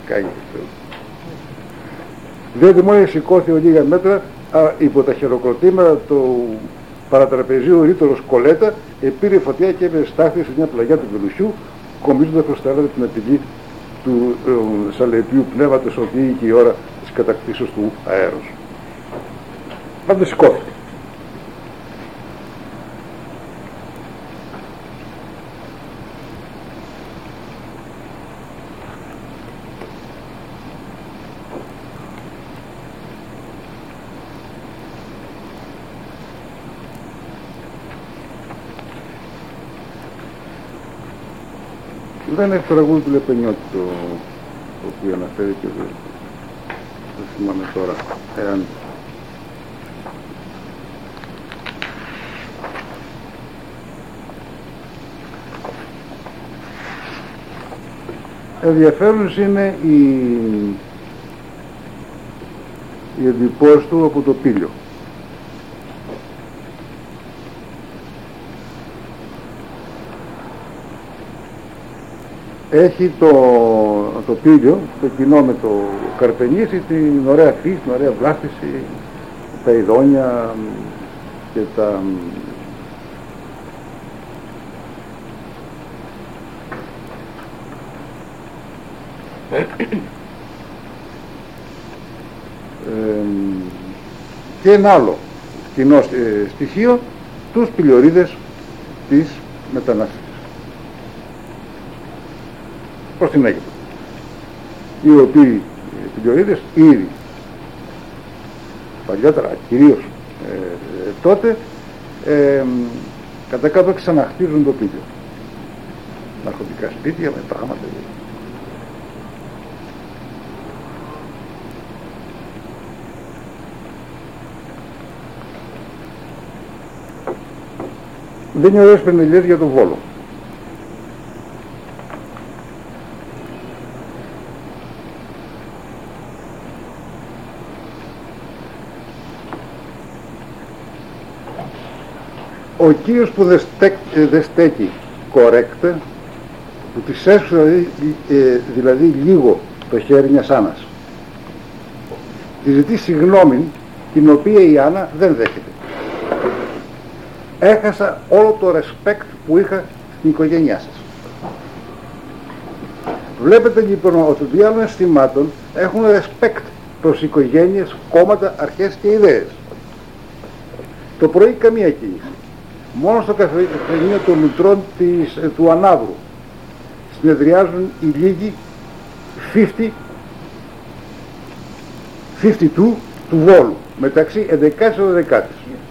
Διότι μόλις σηκώθηκε λίγα μέτρα α, υπό τα χειροκροτήματα του παρατραπεζίου ρήτορος Κολέτα, επήρε φωτιά και έβγαλε στάχτη σε μια πλαγιά του Βελουσιού, κομίζοντας προς τα έδρα την απειλή του ε, σαλεπιού πνεύματος, ότι και η ώρα της κατακτήσεως του αέρος. Πάντως σηκώθηκε. Δεν έχει τραγούδι του Λεπενιώτη το, το οποίο αναφέρει και δεν, δεν θυμάμαι τώρα εάν ενδιαφέρον είναι η, η εντυπώση του από το Πήλιο. Έχει το, το Πήλιο, το κοινό με το Καρπενήσι, την ωραία φύση, την ωραία βλάστηση, τα ειδόνια και τα ε, και ένα άλλο κοινό ε, στοιχείο, τους πηλιορίδες της μετανάστευσης προς την Αίγυπτο, οι οποίοι οι πηλιορίδες ήδη παλιότερα, κυρίως ε, ε, τότε ε, κατά κάτω ξαναχτίζουν το Πήλιο, ναρκωτικά σπίτια με πράγματα. Δεν είναι ωραίες πενελιές για τον Βόλο. Ο κύριος που δεν στέκ, δε στέκει correct, που της έσουσε δηλαδή, ε, δηλαδή λίγο το χέρι μιας Άννας, τη ζητεί συγγνώμη, την οποία η Άννα δεν δέχεται. Έχασα όλο το respect που είχα στην οικογένειά σας. Βλέπετε λοιπόν ότι οι άλλων αισθημάτων έχουν respect προς οικογένειες, κόμματα, αρχές και ιδέες. Το πρωί καμία κίνηση. Μόνο στο καφενείο των λουτρών της, του Ανάβρου συνεδριάζουν οι λίγοι πενήντα, πενήντα δύο του Βόλου, μεταξύ έντεκα και δώδεκα.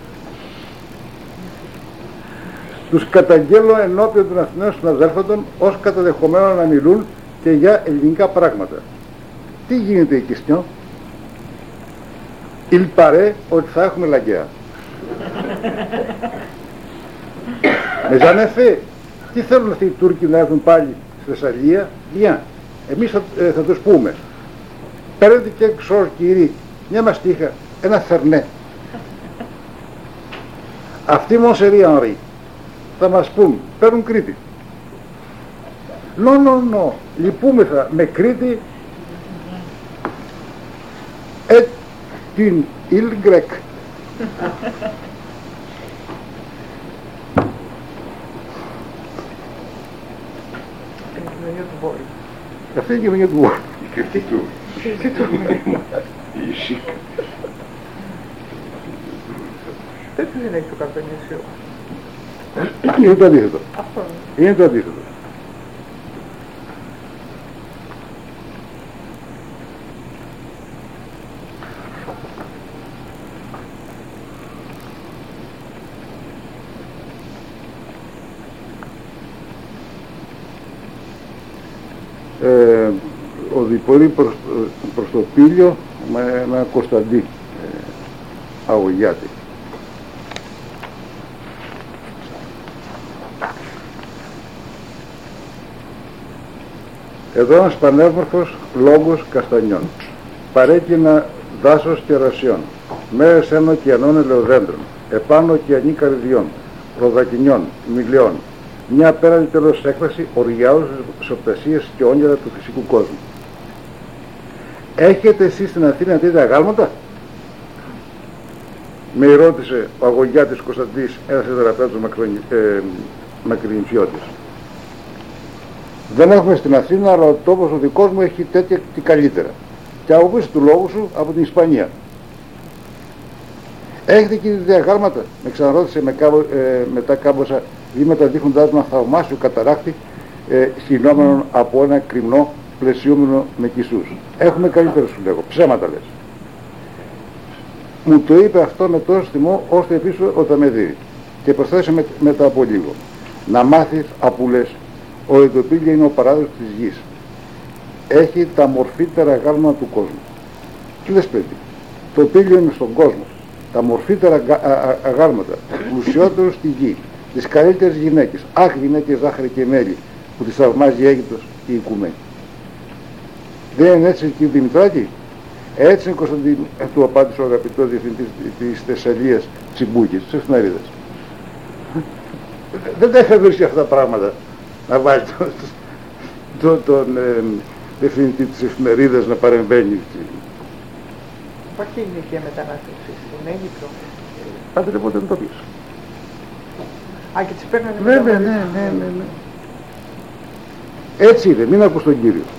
Τους καταγγέλλω ενώπιον των Αθηναίων συναδέλφων ως καταδεχομένο να μιλούν και για ελληνικά πράγματα. Τι γίνεται η Κιστιόν? Ιλπαρέ ότι θα έχουμε λαγκαία. Με Ζανεφέ. Τι θέλουν αυτοί οι Τούρκοι να έρθουν πάλι στη Θεσσαλία? Bien. Εμείς θα, ε, θα τους πούμε. Παίρνετε και ξόρ κύριοι, μια μαστίχα, ένα θερνέ. Αυτοί Μονσερί Ανρί θα μας πούν, παίρνουν Κρήτη. Νο, νο, νο, λυπούμεθα με Κρήτη et την île grecque. Αυτή είναι η κοινωνία του Βόρειου. Η κριτή του. Η ΣΥΚ. Δεν δεν έχει το Καπενήσιο. Είναι το αντίθετο. Αυτό Είναι το αντίθετο. Ε, οδηπορεί προς, προς το Πήλιο με ένα Κωνσταντί ε, Αγωγιάτη. Εδώ ένας πανέμορφος λόγος καστανιών, παρέκεινα δάσος κερασιών, μέρες ένα ωκεανών ελαιοδέντρων, επάνω ωκεανή καρδιών, ροδακινιών, μιλιών, μια απέραντη τέλος έκφραση οργιάους, σοπτασίες και όνειρα του φυσικού κόσμου. Έχετε εσείς στην Αθήνα τέτοια αγάλματα? Με ρώτησε ο Αγωγιάτης Κωνσταντής, ένας θεραπεύτος ε, μακρινιτσιώτης. Δεν έχουμε στην Αθήνα, αλλά ο τόπος ο δικός μου έχει τέτοια και καλύτερα. Και από πίσω του λόγου σου από την Ισπανία. Έχετε εκεί διαγάλματα? Με ξαναρώτησε με κάμω, ε, μετά κάμποσα βήματα δείχνοντάς μου ένα θαυμάσιο καταράκτη ε, συνόμενον από ένα κρυμνό πλαισιούμενο με κισούς. Έχουμε καλύτερα, σου λέγω, ψέματα λες. Μου το είπε αυτό με τόσο θυμό ώστε επίσης όταν με δει. Και προσθέσε με, μετά από λίγο. Να μάθεις απ' λες, ο Ειδοπήλιο είναι ο παράδοσος της γης. Έχει τα μορφύτερα γάλματα του κόσμου. Τι λες παιδί? Το Πήλιο είναι στον κόσμο. Τα μορφύτερα αγάλματα, πλουσιότερους στη γη, τις καλύτερες γυναίκες. Αχ, γυναίκες ζάχαρη και μέλι, που τις θαυμάζει η Αίγυπτος και η Οικουμένη. Δεν είναι έτσι, κύριε Δημητράκη? Έτσι είναι, Κωνσταντίνου, του απάντησε ο αγαπητός διευθυντής της Θεσσαλίας Τσιμπούκης, της εφημερίδας. Δεν τα είχα βρει αυτά τα πράγματα να βάλει τον, τον, τον ε, διευθυντή της εφημερίδας να παρεμβαίνει. Υπάρχει ηλικία μετανάστευση στην Αίγυπτο? Πάτε πότε δεν το πεις. Α, και τις παίρνανε Βέβαια, ναι, ναι, ναι, ναι. Έτσι είναι, μην ακούς τον Κύριο.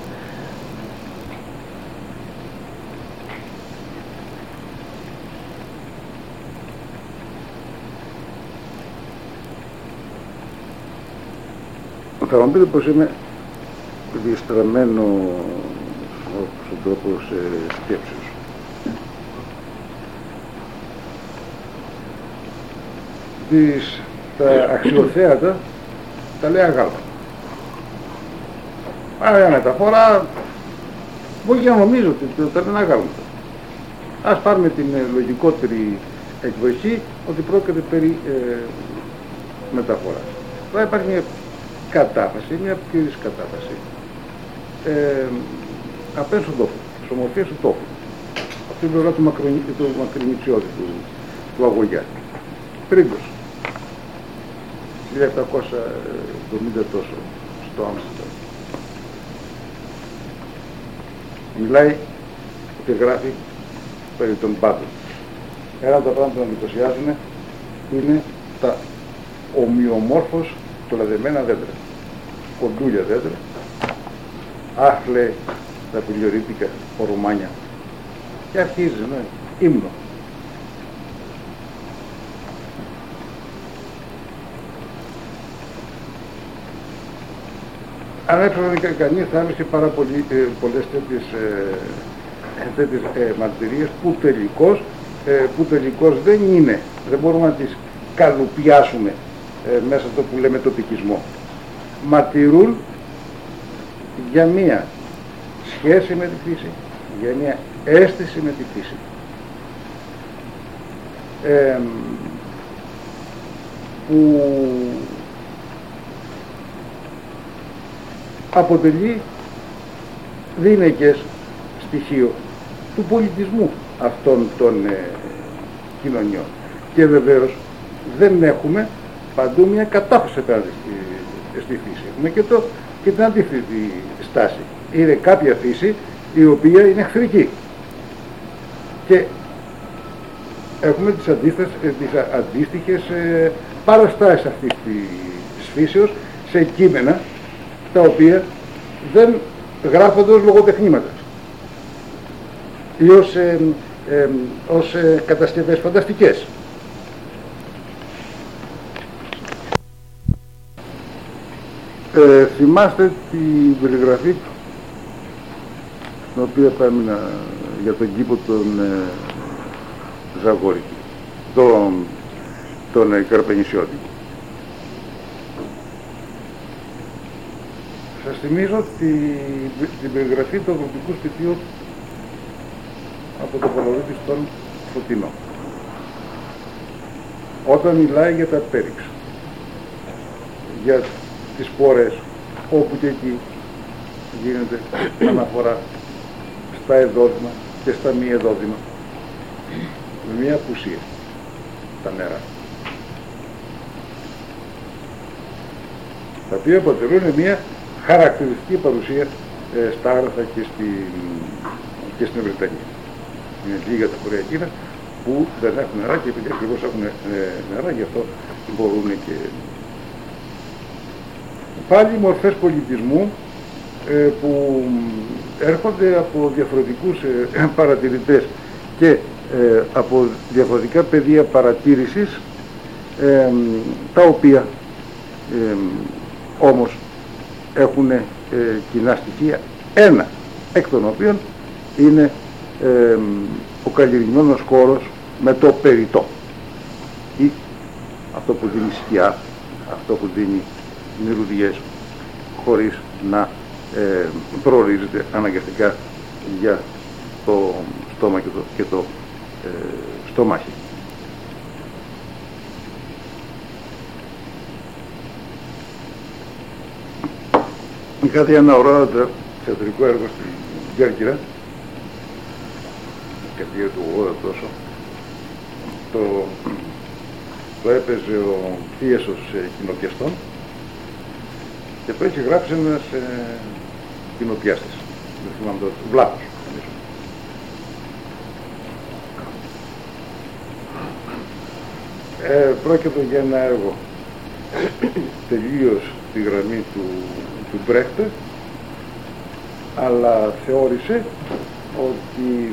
Θα μου πείτε πως είμαι διεστραμμένο στον τρόπο ε, σκέψεως. Τις, τα αξιοθέατα τα λέει αγάλματα. Άρα μεταφορά μπορεί να νομίζω ότι τα λένε αγάλματα. Ας πάρουμε την ε, λογικότερη εκδοχή ότι πρόκειται περί ε, μεταφοράς. Τώρα υπάρχει μια κατάφαση, μια πλήρης κατάφαση ε, απέναντι στον τόφο, της ομορφίας του τόφου. Αυτή είναι η πλευρά του, μακρονι, του μακρινιτσιώδη, του, του Αγωγιάτη. Πρίγκος, χίλια επτακόσια εβδομήντα τόσο, στο Άμστερνταμ. Μιλάει και γράφει περί των πάντων. Ένα από τα πράγματα που με εντυπωσιάζουν είναι τα ομοιομόρφως τολαδεμένα δέντρα, κοντούλια δέντρα. Αχ, λέει τα πιλιορίτικα ορομάνια. Και αρχίζει, ναι, ύμνο. Αν έπρεπε κανείς θα έμεινε πάρα πολύ, ε, πολλές τέτοιες, ε, τέτοιες ε, μαρτυρίες που τελικώς, ε, που τελικώς δεν είναι, δεν μπορούμε να τις καλουπιάσουμε ε, μέσα στο που λέμε τοπικισμό. Μαρτυρούν για μία σχέση με τη φύση, για μία αίσθηση με τη φύση. Ε, που αποτελεί δίνεκες στοιχείο του πολιτισμού αυτών των ε, κοινωνιών. Και βεβαίως δεν έχουμε παντού μια κατάφαση απέναντι στη, στη φύση. Έχουμε και, το, και την αντίθετη στάση. Είναι κάποια φύση η οποία είναι εχθρική. Και έχουμε τις, αντίστοιχες, τις αντίστοιχες ε, παραστάσεις αυτής της φύσεως σε κείμενα τα οποία δεν γράφονται ως λογοτεχνήματα ή ως, ε, ε, ως ε, κατασκευές φανταστικές. Ε, θυμάστε την περιγραφή την οποία πέμεινα για τον κήπο των ε, Ζαγόρη, τον, τον ε, Καρπενησιώτη. Σας θυμίζω την, την περιγραφή του αγροτικού σπιτιού από το Πολωρίδη στον Φωτεινό, όταν μιλάει για τα πέριξ, για τις πόρες όπου και εκεί γίνεται αναφορά στα εδόδημα και στα μη εδόδημα με μια απουσία, τα νερά, τα οποία αποτελούν μια χαρακτηριστική παρουσία ε, στα Άγραφα και στην, και στην Βρετανία. Είναι λίγα τα χωριά εκείνα που δεν έχουν νερά, και επειδή ακριβώς έχουν ε, νερά, γι' αυτό μπορούν και... Πάλι μορφές πολιτισμού ε, που έρχονται από διαφορετικούς ε, παρατηρητές και ε, από διαφορετικά πεδία παρατήρησης, ε, τα οποία ε, όμως έχουν ε, κοινά στοιχεία, ένα εκ των οποίων είναι ε, ο καλλιεργημένος χώρος με το περιττό, ή αυτό που δίνει σκιά, αυτό που δίνει μυρουδιές, χωρίς να ε, προορίζεται αναγκαστικά για το στόμα και το, και το ε, στομάχι. Είχα δει ένα ωραίο θεατρικό έργο στην Κέρκυρα, δεκαετία του ογδόντα τόσο, το, το έπαιζε ο Θίεσος ε, κοινοπιαστών, και το έχει γράψει ένας ε, κοινοπιάστης, δεν θυμάμαι το Βλάχος. Ε, πρόκειται για ένα έργο τελείως στη γραμμή του, του Μπρέχτε, αλλά θεώρησε ότι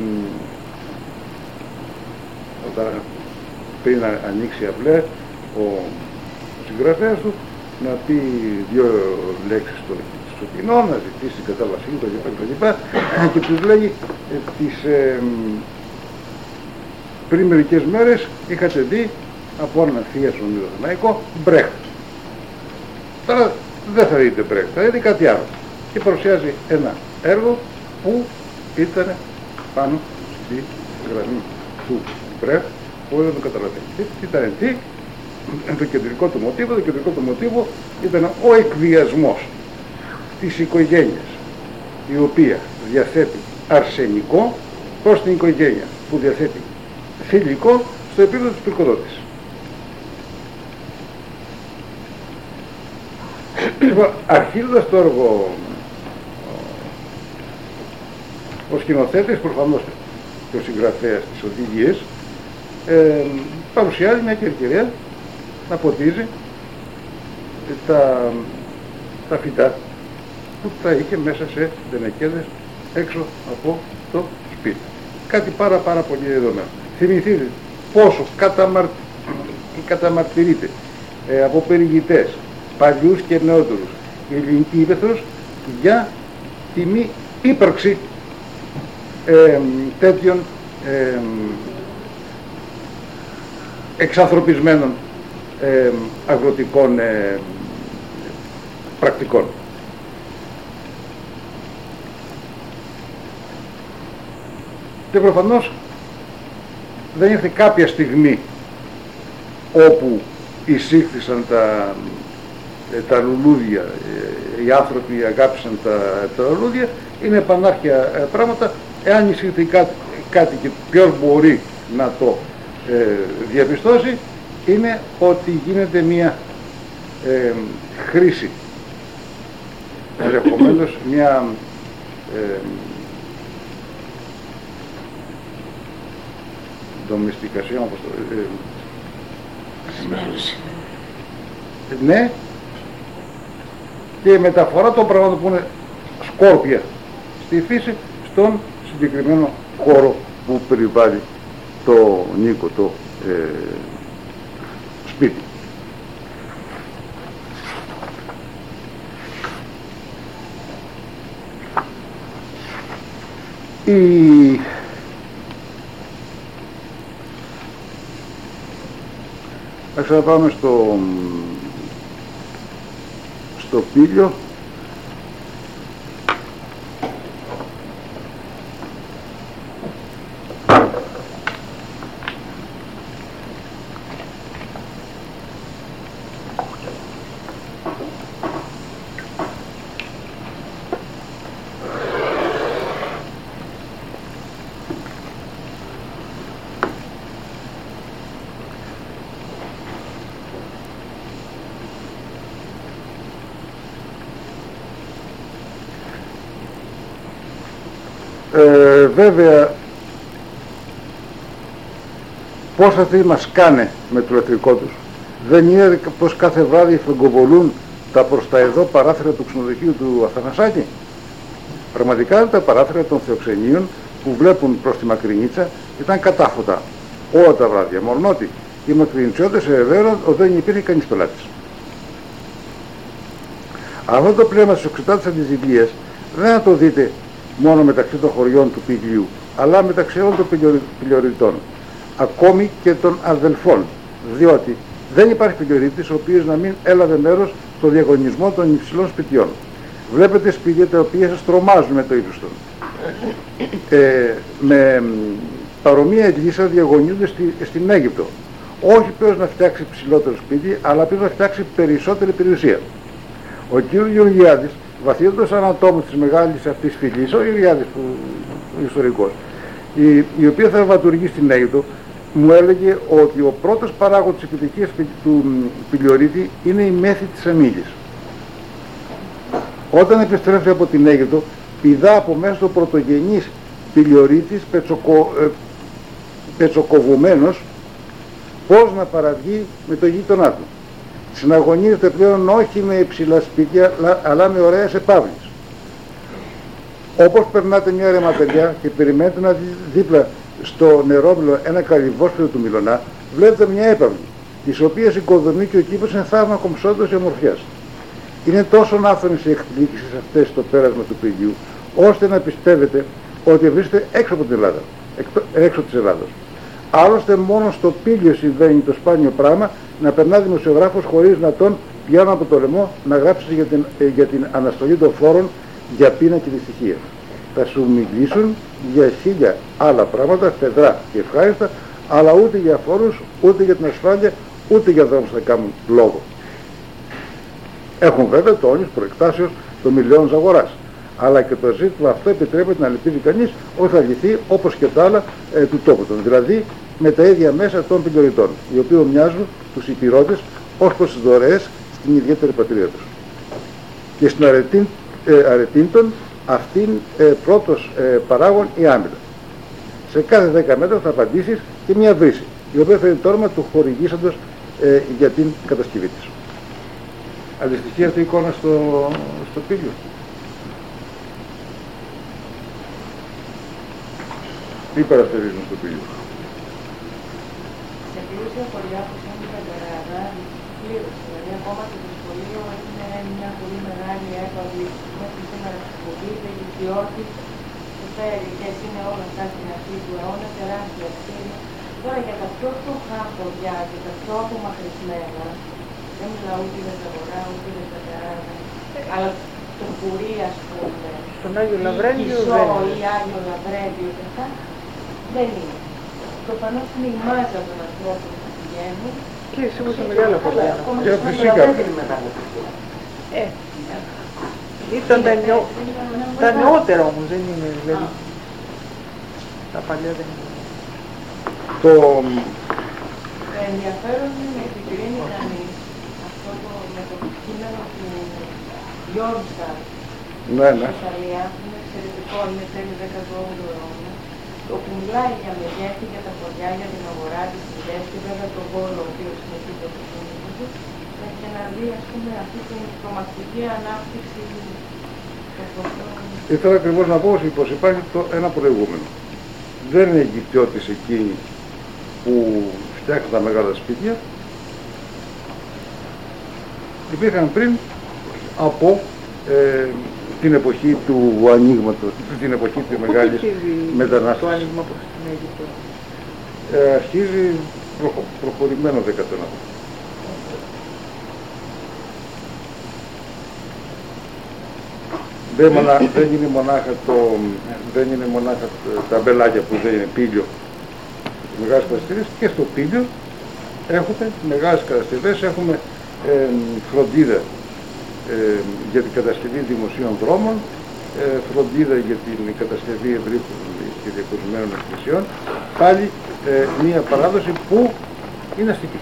όταν πριν να ανοίξει αυλαία ο, ο συγγραφέας του να πει δύο λέξεις στο, στο κοινό, να ζητήσει την κατάβασή του κτλ. Και τους λέγει ε, τις, ε, πριν μερικές μέρες είχατε δει από έναν θεία στον Ιωθαναϊκό Μπρέχτ. Τώρα δεν θα δείτε Μπρέχτ, θα δείτε κάτι άλλο. Και παρουσιάζει ένα έργο που ήταν πάνω στη γραμμή του Μπρέχτ, που δεν το καταλαβαίνει. Ήταν τι, το κεντρικό του μοτίβο, το κεντρικό του μοτίβο ήταν ο εκβιασμός της οικογένειας, η οποία διαθέτει αρσενικό προς την οικογένεια που διαθέτει θηλυκό στο επίπεδο της πυρκοδότης. Λοιπόν, αρχίζοντας το έργο ο σκηνοθέτης, προφανώς και ο συγγραφέας της οδηγίας, ε, παρουσιάζει μια ευκαιρία να ποτίζει τα, τα φυτά που τα είχε μέσα σε τενεκέδες έξω από το σπίτι. Κάτι πάρα πάρα πολύ δεδομένο. Θυμηθείτε πόσο καταμαρ... καταμαρτυρείται ε, από περιηγητές, παλιούς και νεότερους, η ελληνική ύπαιθρος για τη μη ύπαρξη ε, τέτοιων ε, εξανθρωπισμένων ε, αγροτικών ε, πρακτικών. Και προφανώς δεν ήρθε κάποια στιγμή όπου εισήχθησαν τα, ε, τα λουλούδια, ε, οι άνθρωποι αγάπησαν τα, τα λουλούδια, είναι πανάρχια ε, πράγματα. Εάν ισχυθεί κάτι, κάτι και ποιος μπορεί να το ε, διαπιστώσει, είναι ότι γίνεται μια ε, χρήση, ενδεχομένως μια ε, domestication, όπως το ε, ε, ναι, και μεταφορά των πραγμάτων που είναι σκόρπια στη φύση στον συγκεκριμένο χώρο που περιβάλλει το νοίκο, το ε, σπίτι. Η... Θα ξαναπάμε στο, στο πήλιο. Ε, βέβαια, πώς αυτοί μας κάνε με το ηλεκτρικό τους. Δεν είναι πως κάθε βράδυ φεγγοβολούν τα προς τα εδώ παράθυρα του ξενοδοχείου του Αθανασάκη. Πραγματικά τα παράθυρα των θεοξενίων που βλέπουν προς τη Μακρινίτσα ήταν κατάφωτα όλα τα βράδια. Μόνο ότι οι Μακρινιτσιώτες ευεβαίωσαν ότι δεν υπήρχε κανείς πελάτης. Αυτό το πλέγμα στις οξυτάτες αντιζηλίες δεν θα το δείτε μόνο μεταξύ των χωριών του Πηλίου, αλλά μεταξύ όλων των πηλιοριτών, ακόμη και των αδελφών, διότι δεν υπάρχει πηλιορίτης ο οποίος να μην έλαβε μέρος στο διαγωνισμό των υψηλών σπιτιών. Βλέπετε σπίτια τα οποία σας τρομάζουν με το ύψος των. Ε, με παρομοία εγκλίσσα διαγωνίζονται στη, στην Αίγυπτο. Όχι ποιος να φτιάξει ψηλότερο σπίτι, αλλά ποιος να φτιάξει περισσότερη περιουσία. Ο κύριος Γεωργιάδης, βαθύτατος ανατόμος της μεγάλης αυτής φυλής, ο Γεωργιάδης που είναι ιστορικός, η, η οποία θα βατουργεί στην Αίγυπτο, μου έλεγε ότι ο πρώτος παράγοντας της επιτυχίας του πηλιορίτη είναι η μέθη της αμύλης. Όταν επιστρέφει από την Αίγυπτο, πηδά από μέσα το πρωτογενής πηλιορίτης πετσοκο, ε, πετσοκοβουμένος πώς να παραβγεί με το γείτονά του. Συναγωνίζεται πλέον όχι με υψηλά σπίτια, αλλά με ωραίες επαύλεις. Όπως περνάτε μια ρεματεριά και περιμένετε να δει δίπλα στο νερόμυλο ένα καλυβόσπιτο του Μιλωνά, βλέπετε μια έπαυλη, της οποίας η οικοδομή και ο κήπος είναι θαύμα κομψότητας και ομορφιάς. Είναι τόσο άφθονες οι εκπλήξεις αυτές στο πέρασμα του Πηλίου, ώστε να πιστεύετε ότι βρίσκεται έξω από την Ελλάδα, έξω της Ελλάδος. Άλλωστε μόνο στο Πήλιο συμβαίνει το σπάνιο πράγμα να περνά δημοσιογράφος χωρίς να τον πιάνουν από το λαιμό να γράψει για την, ε, για την αναστολή των φόρων για πείνα και δυστυχία. Θα σου μιλήσουν για χίλια άλλα πράγματα, φεδρά και ευχάριστα, αλλά ούτε για φόρους, ούτε για την ασφάλεια, ούτε για δρόμους θα κάνουν λόγο. Έχουν βέβαια το όνειρο προεκτάσεως των μιλιών αγοράς. Αλλά και το ζήτημα αυτό επιτρέπεται να ελπίζει κανείς ότι θα λυθεί όπως και τα άλλα ε, του τόπου των. Δηλαδή με τα ίδια μέσα των πηλιοριτών, οι οποίοι μοιάζουν τους υπηρώτες ως προς τις δωρεές στην ιδιαίτερη πατρίδα τους. Και στην αρετήν, ε, αρετήντων αυτήν ε, πρώτος ε, παράγων η άμυλα. Σε κάθε δέκα μέτρα θα απαντήσεις και μια βρύση, η οποία θα είναι το όνομα του χορηγήσαντος ε, για την κατασκευή της. Αντιστοιχεί αυτή η εικόνα στο, στο Πήλιο. Τι παραστερίζουν στο Πήλιο. Σε πλούσια χωριά που σαν την Κατεράδα, πλήρωσε, δηλαδή ακόμα και το σχολείο είναι μια πολύ μεγάλη έπαυλη μέχρι σήμερα ασχολείται, ηλικιώτη, το φέρει και έτσι είναι όλα αυτά στην αρχή του αιώνα, τεράστια κτίρια. Τώρα για τα πιο φτωχά χωριά και τα πιο απομακρυσμένα, δεν μιλάω ούτε για τα βορρά, ούτε για τα Κατεράδα, αλλά το Κουρί, ας πούμε, τον Άγιο Λαβρέντιο, ή Άγιο Λαβρέντιο και αυτά, δεν είναι. Προφανώς είναι η μάζα των ανθρώπων που πηγαίνουν. Και σίγουρα σε μεγάλα χωριά. Και φυσικά. Ε, ήταν τα, νεο... τα νεότερα όμως, δεν είναι δηλαδή. Τα παλιά δεν είναι. Το... Το ενδιαφέρον είναι να επικρίνει κανείς αυτό το, με το κείμενο του Γιόρνστα Ναι, ναι. στην Ιταλία, που είναι εξαιρετικό, είναι τέλη δέκατου όγδοου αιώνα, όπου μιλάει για μεγέθη, για τα χωριά, για την αγορά, τη δουλειές και βέβαια τον Βόλο, ο οποίος είναι εκεί το κείμενο του, και να δει, ας πούμε, αυτή την τρομακτική ανάπτυξη των χωριών. Ήθελα ακριβώς να πω πως υπάρχει το ένα προηγούμενο. Δεν είναι Αιγυπτιώτες εκείνοι που φτιάχνουν τα μεγάλα σπίτια. Υπήρχαν πριν από ε, την εποχή του ανοίγματος, την εποχή της μεγάλης μετανάστευσης. Το άνοιγμα προς την Αίγυπτο. Ε, αρχίζει προχω, προχωρημένο δέκατο αιώνα. Δεν, μονα, δεν είναι μονάχα το, δεν είναι μονάχα τα μπελάκια που δεν είναι πύλιο, μεγάλες κατασκευές, και στο πύλιο έχουμε μεγάλες κατασκευές, έχουμε ε, φροντίδα ε, για την κατασκευή δημοσίων δρόμων, ε, φροντίδα για την κατασκευή ευρύχων και διακοσμένων εκκλησιών, πάλι ε, μια παράδοση που είναι αστική.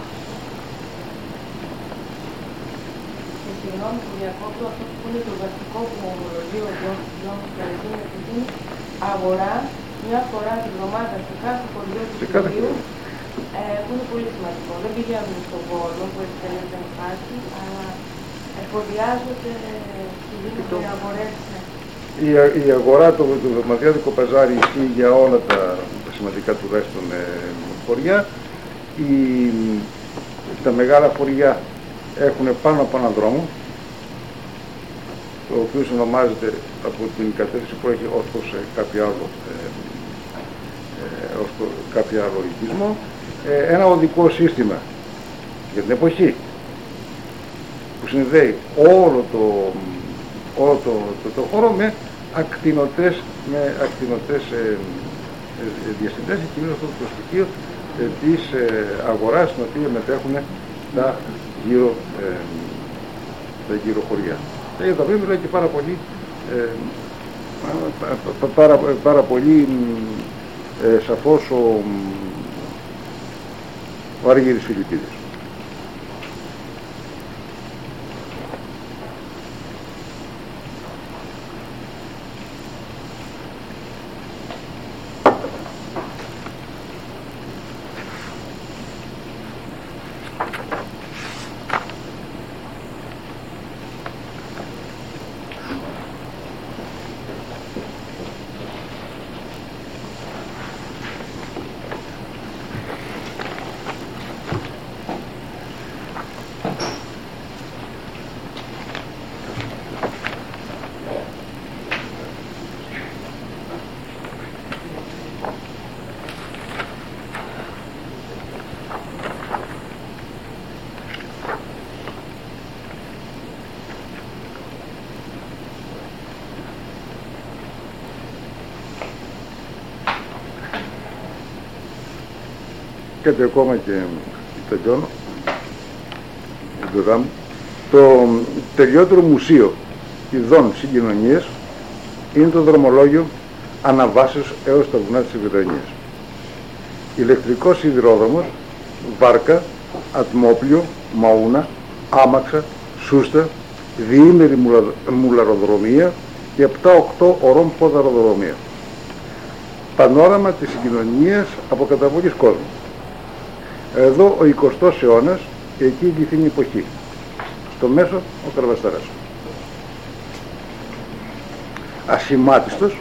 Συγγνώμη που διακόπτω, αυτό που είναι το βασικό που ομολογεί ο Γιώργος Καρατίνη, είναι αγορά μια φορά την εβδομάδα σε κάθε χωριό του Συγγνώμου, ε, που είναι πολύ σημαντικό. Δεν πηγαίνουν στον Βόλο που έτσι δεν υπάρχει, αλλά εφοδιάζονται και γίνονται αγορές. Η, η αγορά, το, το εβδομαδιάτικο παζάρι ισχύει για όλα τα, τα σημαντικά τουλάχιστον ε, χωριά. Η, τα μεγάλα χωριά έχουν πάνω από έναν δρόμο, ο οποίος ονομάζεται από την κατεύθυνση που έχει ως προς κάποιο άλλο, ε, ε, ως προς κάποιο άλλο οικισμό, ε, ένα οδικό σύστημα για την εποχή που συνδέει όλο το, όλο το, το, το χώρο με ακτινωτές, με ακτινωτές ε, ε, διασυνδέσεις, και κυρίως αυτό το στοιχείο ε, της ε, αγοράς στην οποία μετέχουν τα γύρω, ε, τα γύρω χωριά. Για τα οποία μιλάει και πάρα πολύ, ε, πάρα, πάρα πολύ ε, σαφώς ο, ο Αργύρης Φιλιππίδης. Κάτι ακόμα και τελειώνω, το τελειότερο μουσείο ειδών συγκοινωνίες είναι το δρομολόγιο αναβάσεως έως τα βουνά της Βρετανίας. Ηλεκτρικός σιδηρόδρομος, βάρκα, ατμόπλιο, μαούνα, άμαξα, σούστα, διήμερη μουλα, μουλαροδρομία και επτά οκτώ ωρών ποδαροδρομία. Πανόραμα της συγκοινωνίας από καταβολής κόσμου. Εδώ ο εικοστός αιώνας και εκεί η λιθινή εποχή. Στο μέσο ο Καρβασταράς. Ασημάτιστος,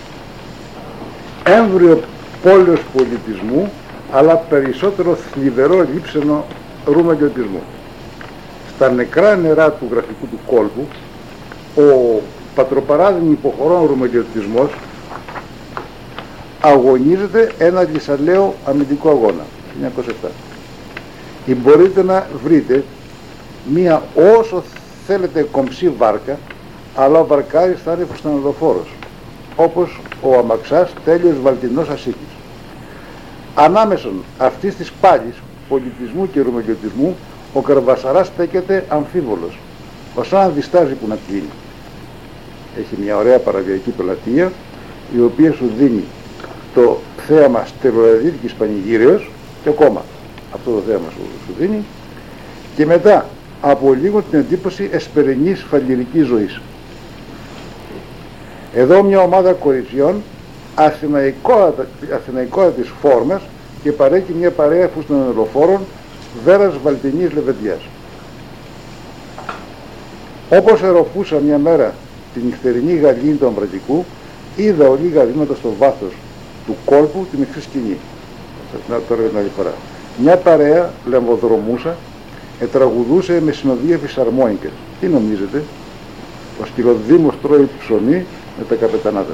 έμβριο πόλεως πολιτισμού, αλλά περισσότερο θλιβερό λείψενο ρουμαγιωτισμού. Στα νεκρά νερά του γραφικού του κόλπου, ο πατροπαράδεινη υποχωρών ρουμαγιωτισμός αγωνίζεται ένα λυσαλαίο αμυντικό αγώνα. χίλια εννιακόσια επτά. Ή μπορείτε να βρείτε μία όσο θέλετε κομψή βάρκα, αλλά ο βαρκάρης θα είναι φουστανοδοφόρος, όπως ο αμαξάς τέλειος βαλτινός ασίκης. Ανάμεσον αυτής της πάλης πολιτισμού και ρουμελιωτισμού, ο Καρβασαράς στέκεται αμφίβολος, ως αν διστάζει που να κλείνει. Έχει μια ωραία παραδιακή πελατεία, η οποία σου δίνει το θέαμα Στεροεδίτικης Πανηγύρεως και ακόμα αυτό το θέαμα σου, σου δίνει, και μετά από λίγο την εντύπωση εσπερινής φαλυρικής ζωής. Εδώ μια ομάδα κοριτσιών αθηναϊκότατης φόρμας και παρέχει μια παρέα φουστανελοφόρων βέρας βαλτινής λεβεντιάς. Όπως εροφούσα μια μέρα την νυχτερινή γαλήνη του Αμβρατικού, είδα ολίγα βήματα στο βάθος του κόλπου την εξής σκηνή. Να τώρα την άλλη φορά. Μια παρέα λεμβοδρομούσα ετραγουδούσε με συνοδεία φυσαρμόνικες. Τι νομίζετε? Ο σκυλοδήμος τρώει ψωμί με τα καπετανάτα.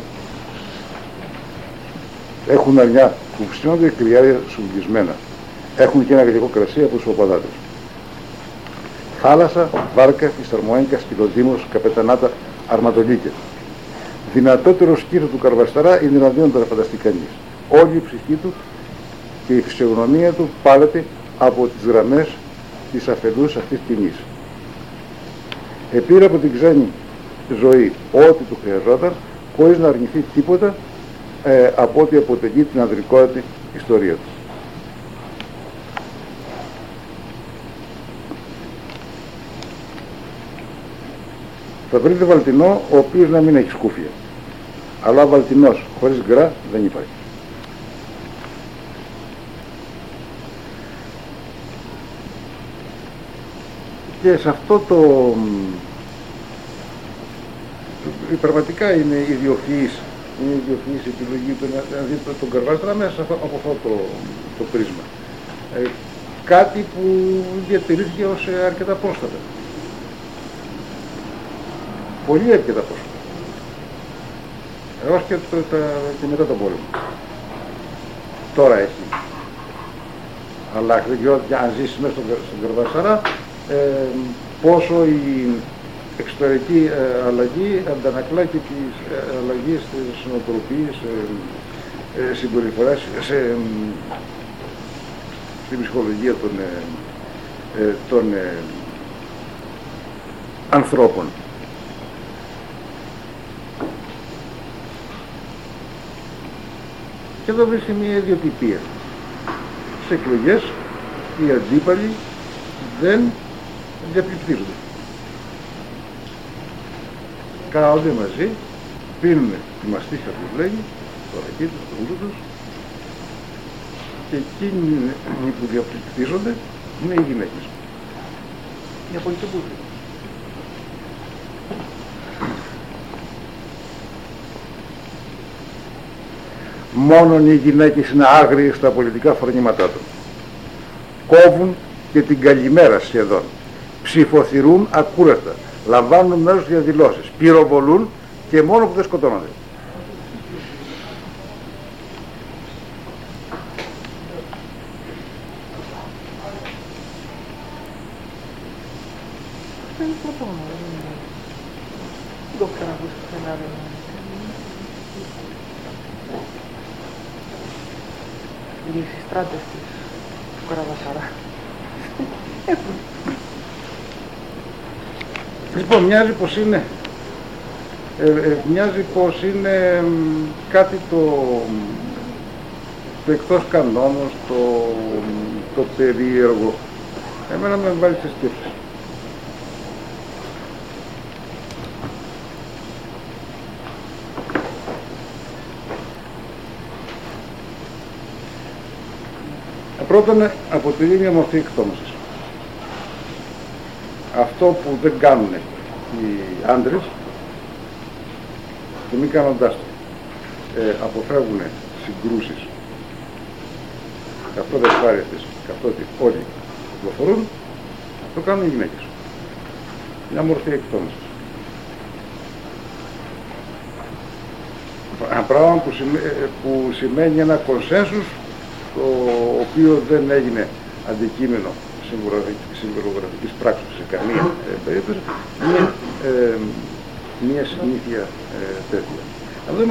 Έχουν αρνιά που ψήνονται κρυάρια σουγγισμένα. Έχουν και ένα γλυκό κρασί από τους οπαδάτες. Θάλασσα, βάρκα, φυσαρμόνικα, σκυλοδήμος, καπετανάτα, αρματολίκες. Δυνατότερο σκύρο του Καρβασταρά είναι να δίνονταν να φανταστεί κανείς. Όλη η ψυχή του και η φυσιογνωμία του πάλεται από τις γραμμές της αφελούς αυτής ποινής. Επήρε από την ξένη ζωή ό,τι του χρειαζόταν, χωρίς να αρνηθεί τίποτα ε, από ό,τι αποτελεί την ανδρικότητα ιστορία του. Θα βρείτε βαλτινό ο οποίος να μην έχει σκούφια, αλλά βαλτινός χωρίς γκρά δεν υπάρχει. Και σε αυτό το πραγματικά είναι ιδιοφυής, είναι ιδιοφυής η επιλογή του να δει τον Καρβάστρα μέσα από αυτό το, το πρίσμα. Ε, κάτι που διατηρήθηκε ως αρκετά πρόσφατα. Πολύ αρκετά πρόσφατα. Έως και, το, τα, και μετά τον πόλεμο. Τώρα έχει αλλάξει, δεν ξέρω αν ζήσει μέσα στον, στον Καρβασταρά, ε, πόσο η εξωτερική ε, αλλαγή αντανακλά και τις ε, αλλαγές της νοοτροπίας, ε, ε, συμπεριφοράς, σε, ε, στην ψυχολογία των, ε, ε, των ε, ανθρώπων. Και εδώ βρίσκει μια ιδιοτυπία. Σε εκλογές οι αντίπαλοι δεν διαπληκτίζονται. Κάθονται μαζί, πίνουν τη μαστίχα που λέγει, το ρακί τους, το ούλου τους, και εκείνοι που διαπληκτίζονται είναι οι γυναίκες. Οι απολυτοπούδοι. Μόνον οι γυναίκες είναι άγριες στα πολιτικά φρονήματά του. Κόβουν και την καλημέρα σχεδόν. Ψηφοθυρούν ακούραστα. Λαμβάνουν μέρος για δηλώσεις. Πυροβολούν και μόνο που δεν σκοτώνονται. Δεν το ξανακούσει πουθενά. Οι συστράτες της του Καραβασαρά. Λοιπόν, μοιάζει πως είναι, ε, ε, μοιάζει πως είναι κάτι το, το εκτός κανόνος, το, το περίεργο. Εμένα με βάλει σε σκέψεις. Πρώτον, αποτελεί μια μορφή εκτόμωσης. Αυτό που δεν κάνουν οι άντρες, και μη κάνοντάς το, ε, αποφεύγουν συγκρούσεις καθόλου ευχάριστες, καθότι όλοι κυκλοφορούν, το κάνουν οι γυναίκες. Μια μορφή εκτόμωσης. Ένα πράγμα που, σημαίνει, που σημαίνει ένα κονσένσους, το οποίο δεν έγινε αντικείμενο συμβολογραφικής πράξης σε καμία ε, περίπτωση, μια, ε, μια συνήθεια ε, τέτοια. Να δούμε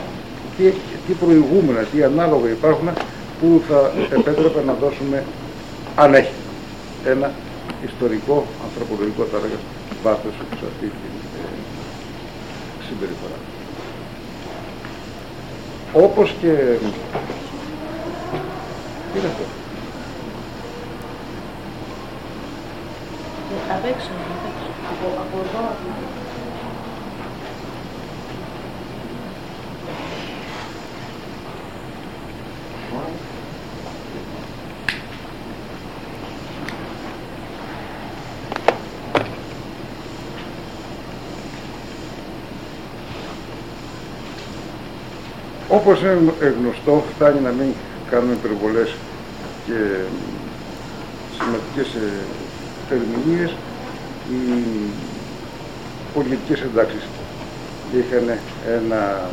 τι, τι προηγούμενα, τι ανάλογα υπάρχουν που θα επέτρεπε να δώσουμε αν έχει ένα ιστορικό, ανθρωπολογικό θα έλεγα, βάθος σε αυτή την ε, συμπεριφορά. Όπως και... Τι είναι αυτό? Απ' έξω, από, από εδώ. Όπως είναι γνωστό, φτάνει να μην κάνουμε υπερβολές και σημαντικές ερμηνείες. Οι πολιτικές εντάξεις είχαν ένα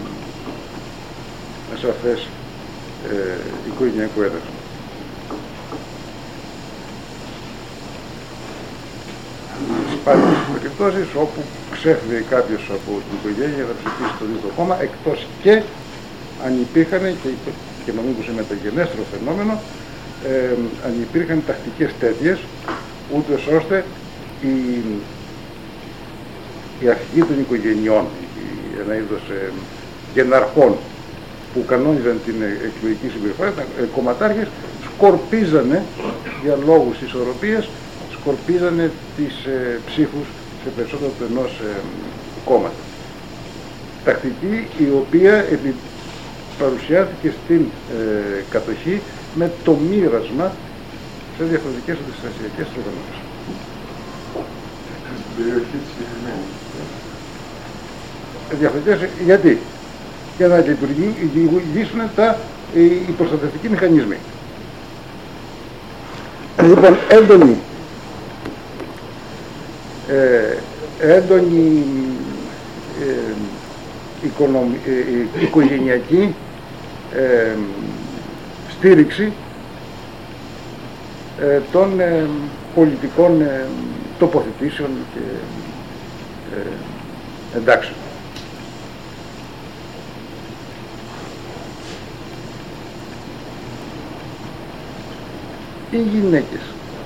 σαφές ε, οικογενειακό έδαφος. Σπάνιες περιπτώσεις όπου ξέφυγε κάποιος από την οικογένεια να ψηφίσει το ίδιο κόμμα, εκτός και αν υπήρχαν, και, και νομίζω σε μεταγενέστερο φαινόμενο, ε, αν υπήρχαν τακτικές τέτοιες, ούτως ώστε οι, οι αρχηγοί των οικογενειών, οι, ένα είδος ε, γεναρχών που κανόνιζαν την εκλογική συμπεριφορά, τα ε, κομματάρχες σκορπίζανε για λόγους ισορροπίας, σκορπίζανε τις ε, ψήφους σε περισσότερο του ενός ε, κόμματος. Τακτική η οποία επί, παρουσιάστηκε στην ε, κατοχή με το μοίρασμα σε διαφορετικές αντιστασιακές οργανώσεις. Περιοχή συγκεκριμένη. Διαφορετικές, γιατί? Για να λειτουργήσουν τα, οι, οι προστατευτικοί μηχανισμοί. Λοιπόν, έντονη, ε, έντονη ε, οικονομι, ε, οικογενειακή ε, στήριξη ε, των ε, πολιτικών ε, τοποθετήσεων και ε, εντάξεων. Οι γυναίκες,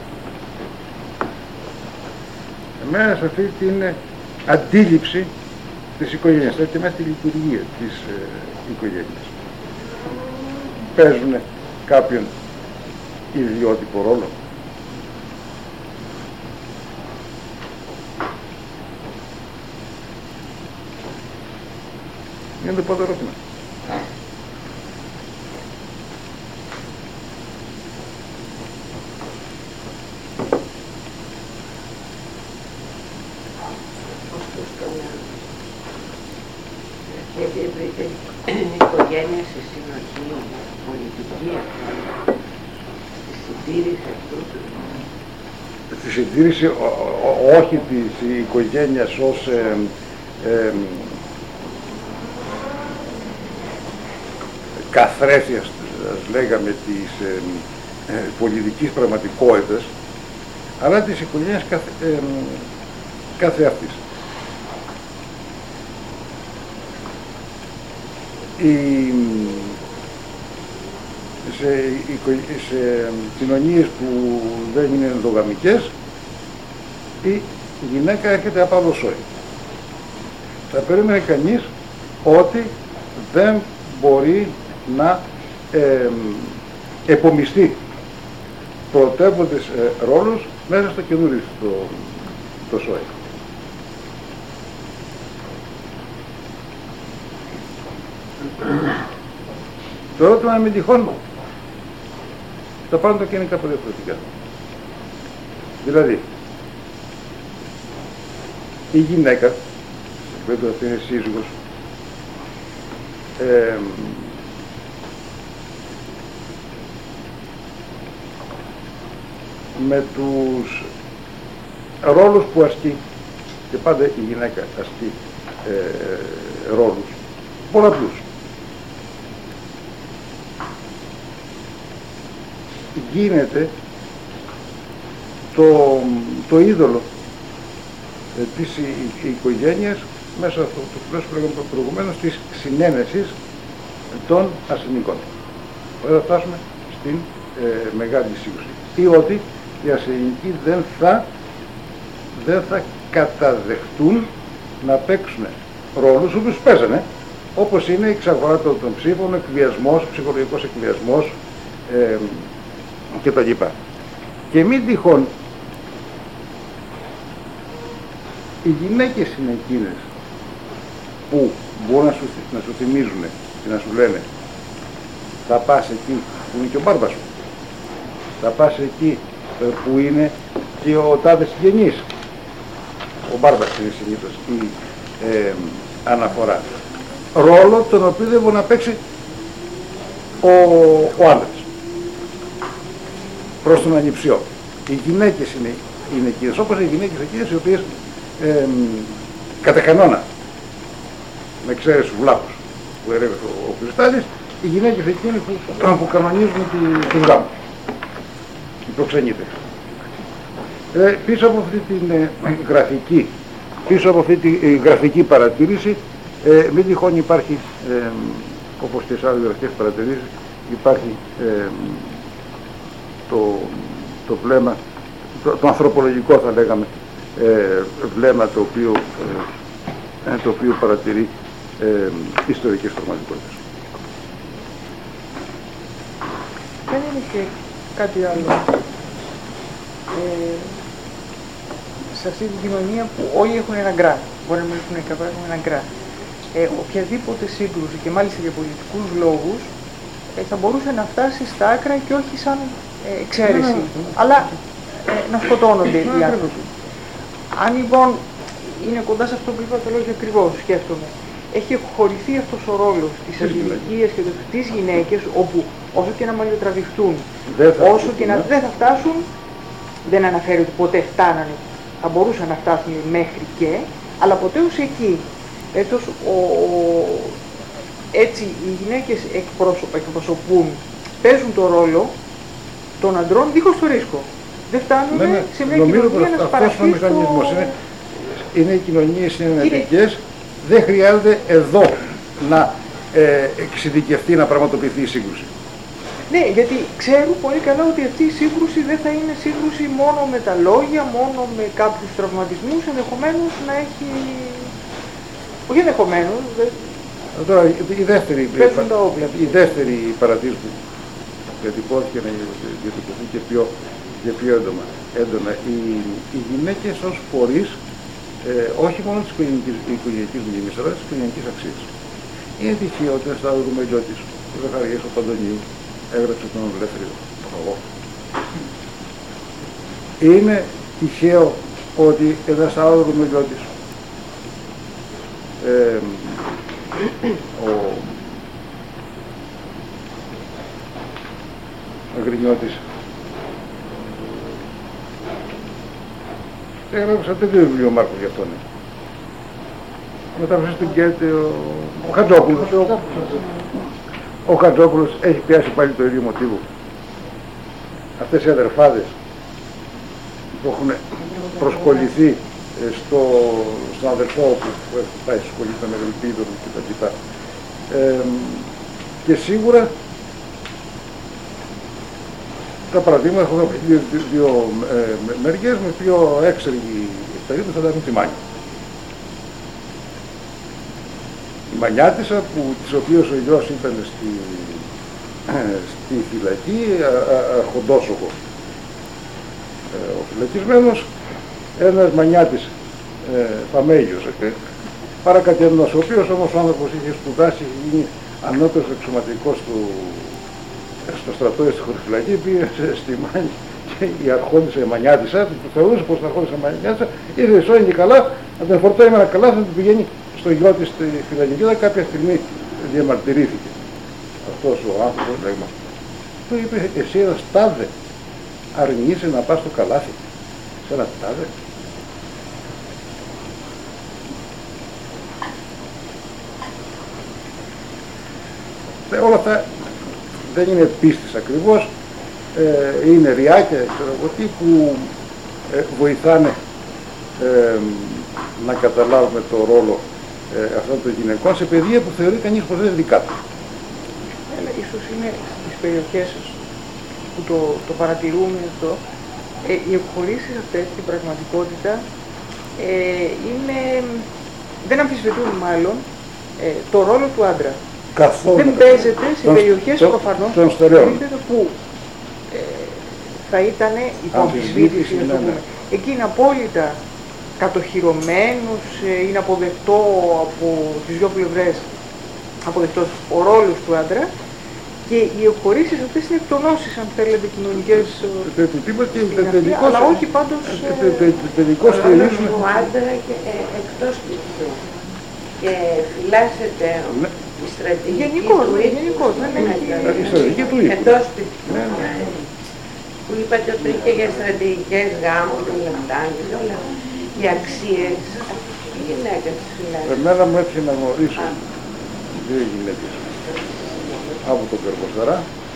εμένα σε αυτή την αντίληψη της οικογένειας, και μέσα στη λειτουργία της ε, οικογένειας, παίζουν κάποιον ιδιότυπο ρόλο. Είναι το πρώτο ερώτημα. Η οικογένεια σε συνοχή πολιτική, στη συντήρηση αυτού του. Στη συντήρηση ό, ό, όχι της οικογένειας ως ε, ε, καθρέφειας, λέγαμε, της ε, ε, πολιτικής πραγματικότητας, αλλά της οικογένειας κάθε, ε, κάθε αυτής. Οι, σε, σε κοινωνίες που δεν είναι ενδογαμικές, η γυναίκα έρχεται από άλλο σόι. Θα περίμενε κανείς ότι δεν μπορεί να ε, επομιστεί πρωτεύοντες ε, ρόλους μέσα στο καινούριο το, το σόι. Το ερώτημα είναι με τυχόν τα πάντα και είναι κάπου διαφορετικά. Δηλαδή, η γυναίκα, στην περίπτωση αυτή είναι σύζυγος, ε, με τους ρόλους που ασκεί, και πάντα η γυναίκα ασκεί ε, ρόλους πολλαπλούς. Γίνεται το, το είδωλο ε, της η, η, οικογένειας μέσα από το πλαίσιο που λέγαμε προηγουμένως της συνένεσης των ασθενικών. Εδώ θα φτάσουμε στην ε, μεγάλη σύγκρουση. ή ότι οι αρσενικοί δεν θα, δεν θα καταδεχτούν να παίξουν ρόλους όπως παίζανε, όπως είναι η εξαγορά των, των ψήφων, ο εκβιασμός, ο ψυχολογικός εκβιασμός ε, κτλ. Και μην τυχόν οι γυναίκες είναι εκείνες που μπορούν να σου, να σου θυμίζουν και να σου λένε θα πας εκεί που είναι και ο μπάρμπας σου, θα πας εκεί που είναι και ο τάδε συγγενής, ο μπάρμπας είναι συνήθως η ε, αναφορά, ρόλο τον οποίο δεν μπορεί να παίξει ο, ο άντρας προς τον ανιψιό. Οι γυναίκες είναι, είναι εκείνες, όπως οι γυναίκες εκείνες οι οποίες ε, κατά κανόνα, με εξαίρεση τους βλάπους που έλεγε ο, ο Χριστάλης, οι γυναίκες εκείνες που, που κανονίζουν τη, τους γάμους, οι προξενίτες. Ε, πίσω από αυτή την ε, γραφική, πίσω από αυτή τη ε, γραφική παρατήρηση, ε, μην τυχόν υπάρχει, ε, όπως και σε άλλες γραφικές παρατηρήσεις, υπάρχει ε, το, το βλέμμα, το, το ανθρωπολογικό θα λέγαμε, ε, βλέμμα το οποίο, ε, το οποίο παρατηρεί ε, ιστορικές πραγματικότητες. Δεν είναι και κάτι άλλο. Ε, σε αυτή την κοινωνία που όλοι έχουν ένα γκρά, μπορεί να μην έχουν εκατό, έχουν ένα γκρά. Ε, οποιαδήποτε σύγκρουση και μάλιστα για πολιτικούς λόγους ε, θα μπορούσε να φτάσει στα άκρα και όχι σαν ε, εξαίρεση, ναι, ναι, αλλά ε, να σκοτώνονται οι ναι, άνθρωποι. Αν λοιπόν είναι κοντά σε αυτό που είπα τέλος και ακριβώς, σκέφτομαι, έχει χωρηθεί αυτός ο ρόλος της αντιλικίας και της γυναίκες, όπου όσο και να μαλλιοτραβηχτούν, όσο και να δεν θα φτάσουν, δεν αναφέρει ότι ποτέ φτάνανε, θα μπορούσαν να φτάσουν μέχρι και, αλλά ποτέ ως εκεί. Έτος, ο, ο, έτσι οι γυναίκες εκπροσωπούν, παίζουν το ρόλο των αντρών δίχως το ρίσκο. Δεν φτάνουν ναι, ναι, σε μια κοινωνία να σπαραχθεί στο... Είναι, είναι οι κοινωνίες συνενετικές, είναι... δεν χρειάζεται εδώ να ε, εξειδικευτεί, να πραγματοποιηθεί η σύγκρουση. Ναι, γιατί ξέρουν πολύ καλά ότι αυτή η σύγκρουση δεν θα είναι σύγκρουση μόνο με τα λόγια, μόνο με κάποιους τραυματισμούς, ενδεχομένως να έχει... Όχι ενδεχομένως, δε... Τώρα η δεύτερη, η δεύτερη παρατήρηση που διατυπώθηκε να διατυπωθεί και πιο, και πιο έντονα, έντονα. Οι, οι γυναίκες ως φορείς, ε, όχι μόνο της οικογενειακής μνήμης, αλλά της οικογενειακής αξίας. Είναι τυχαίο ότι στα Ρουμελιό της, ο Ζαχαριάς ο Παντονίου, έγραψε τον ελεύθερο εγώ. Είναι τυχαίο ότι ένας άλλος Ρουμελιώτης, ε, ο Αγρινιώτης, έγραψε τέτοιο βιβλίο ο Μάρκος γι' αυτόν. Μετάφρασε στην Γκέτε ο, ο Χατζόπουλος. Ο Χατζόπουλος έχει πιάσει πάλι το ίδιο μοτίβο. Αυτές οι αδερφάδες που έχουν προσκοληθεί στο, στον αδερφό που, που έχει πάει στη σχολή των Ευελπίδων κτλ. Ε, και σίγουρα τα παραδείγματα έχουν δύο, δύο, δύο ε, μεριές με πιο έξεργη περίπτωση θα ήταν τη Μάνια. Η Μανιάτισσα, που, της οποίας ο γιος ήταν στη, ε, στη φυλακή, αρχοντόσοχο ε, ο φυλακισμένος, ένας Μανιάτης ε, Παμέγιος, ε, παρακατιανός, ο οποίος όμως ο άνθρωπος είχε σπουδάσει, είχε γίνει ανώτερος εξωματικός του, στο στρατό στη χωροφυλακή, πήγε στη Μάνια και η αρχόντισσα η Μανιάτισσα, που θεωρούσε πως την αρχόντισσα η Μανιάτισσα, ήρθε σώγει και καλά, να την φορτώσει με ένα καλά, θα την πηγαίνει στο γιο της στη φυλακή. Και κάποια στιγμή διαμαρτυρήθηκε αυτός ο άνθρωπος, λέγμα. Του είπε, εσύ ένας τάδε, αρνείσαι να πας στο καλάθι, σε ένα τάδε. Ε, όλα αυτά δεν είναι πίστης ακριβώς, ε, είναι ριάκια, ξέρω εγώ τι, που ε, βοηθάνε ε, να καταλάβουμε το ρόλο ε, αυτών των γυναικών σε παιδεία που θεωρεί κανείς πως δεν είναι δικά του. Αλλά ίσως είναι στις περιοχές σας που το, το παρατηρούμε αυτό, ε, οι εκχωρήσεις αυτές στην πραγματικότητα ε, είναι, δεν αμφισβητούν μάλλον ε, το ρόλο του άντρα. Καθόλου. Δεν παίζεται σε τον, περιοχές το, προφανώς των στερεών που ε, θα ήταν υπό αμφισβήτηση, να το πούμε. Εκεί είναι απόλυτα κατοχυρωμένος, ε, είναι αποδεκτό από τις δύο πλευρές, αποδεκτός ο ρόλος του άντρα, και οι εκχωρήσεις αυτές είναι εκτονώσεις, αν θέλετε, κοινωνικές, αλλά όχι πάντως τελικώς ο ρόλος του άντρα και εκτός σπιτιού. Και φυλάσσεται η στρατηγική του ύπνου εντός σπιτιού. Που είπατε πριν και για στρατηγικές γάμους, όλα αυτά, όλα οι αξίες, η γυναίκα της φυλάσσεται. Εμένα μου έτυχε να γνωρίσω δύο γυναίκες από τον Κερκοσταρά,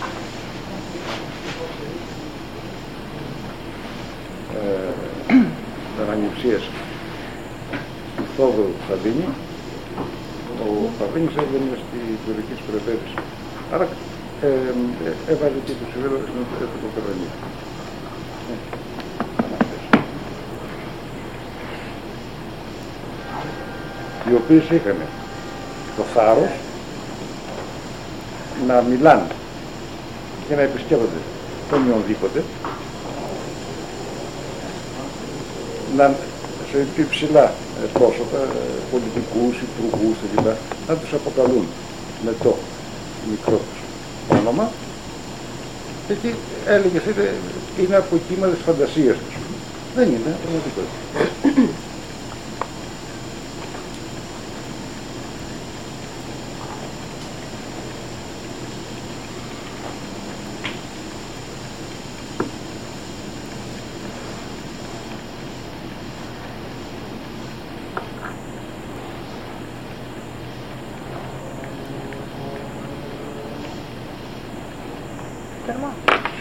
ε, αναγνυψίες του Θόδωρου του Φαβίνη. Ο Φαβίνης έβγαινε στη τουρκική σου προπαίδευση. Άρα ε, ε, έβαζε και τους συμβέλους στην Επικοπερονία. Οι οποίες είχαν το θάρρος να μιλάνε και να επισκέπτονται τον οποιονδήποτε, να σε υψηλά πρόσωπα, πολιτικούς, υπουργούς κλπ, να τους αποκαλούν με το μικρό τους όνομα, και εκεί έλεγε είναι από κύμα της φαντασίας τους. Δεν είναι πραγματικότητα. τερμά.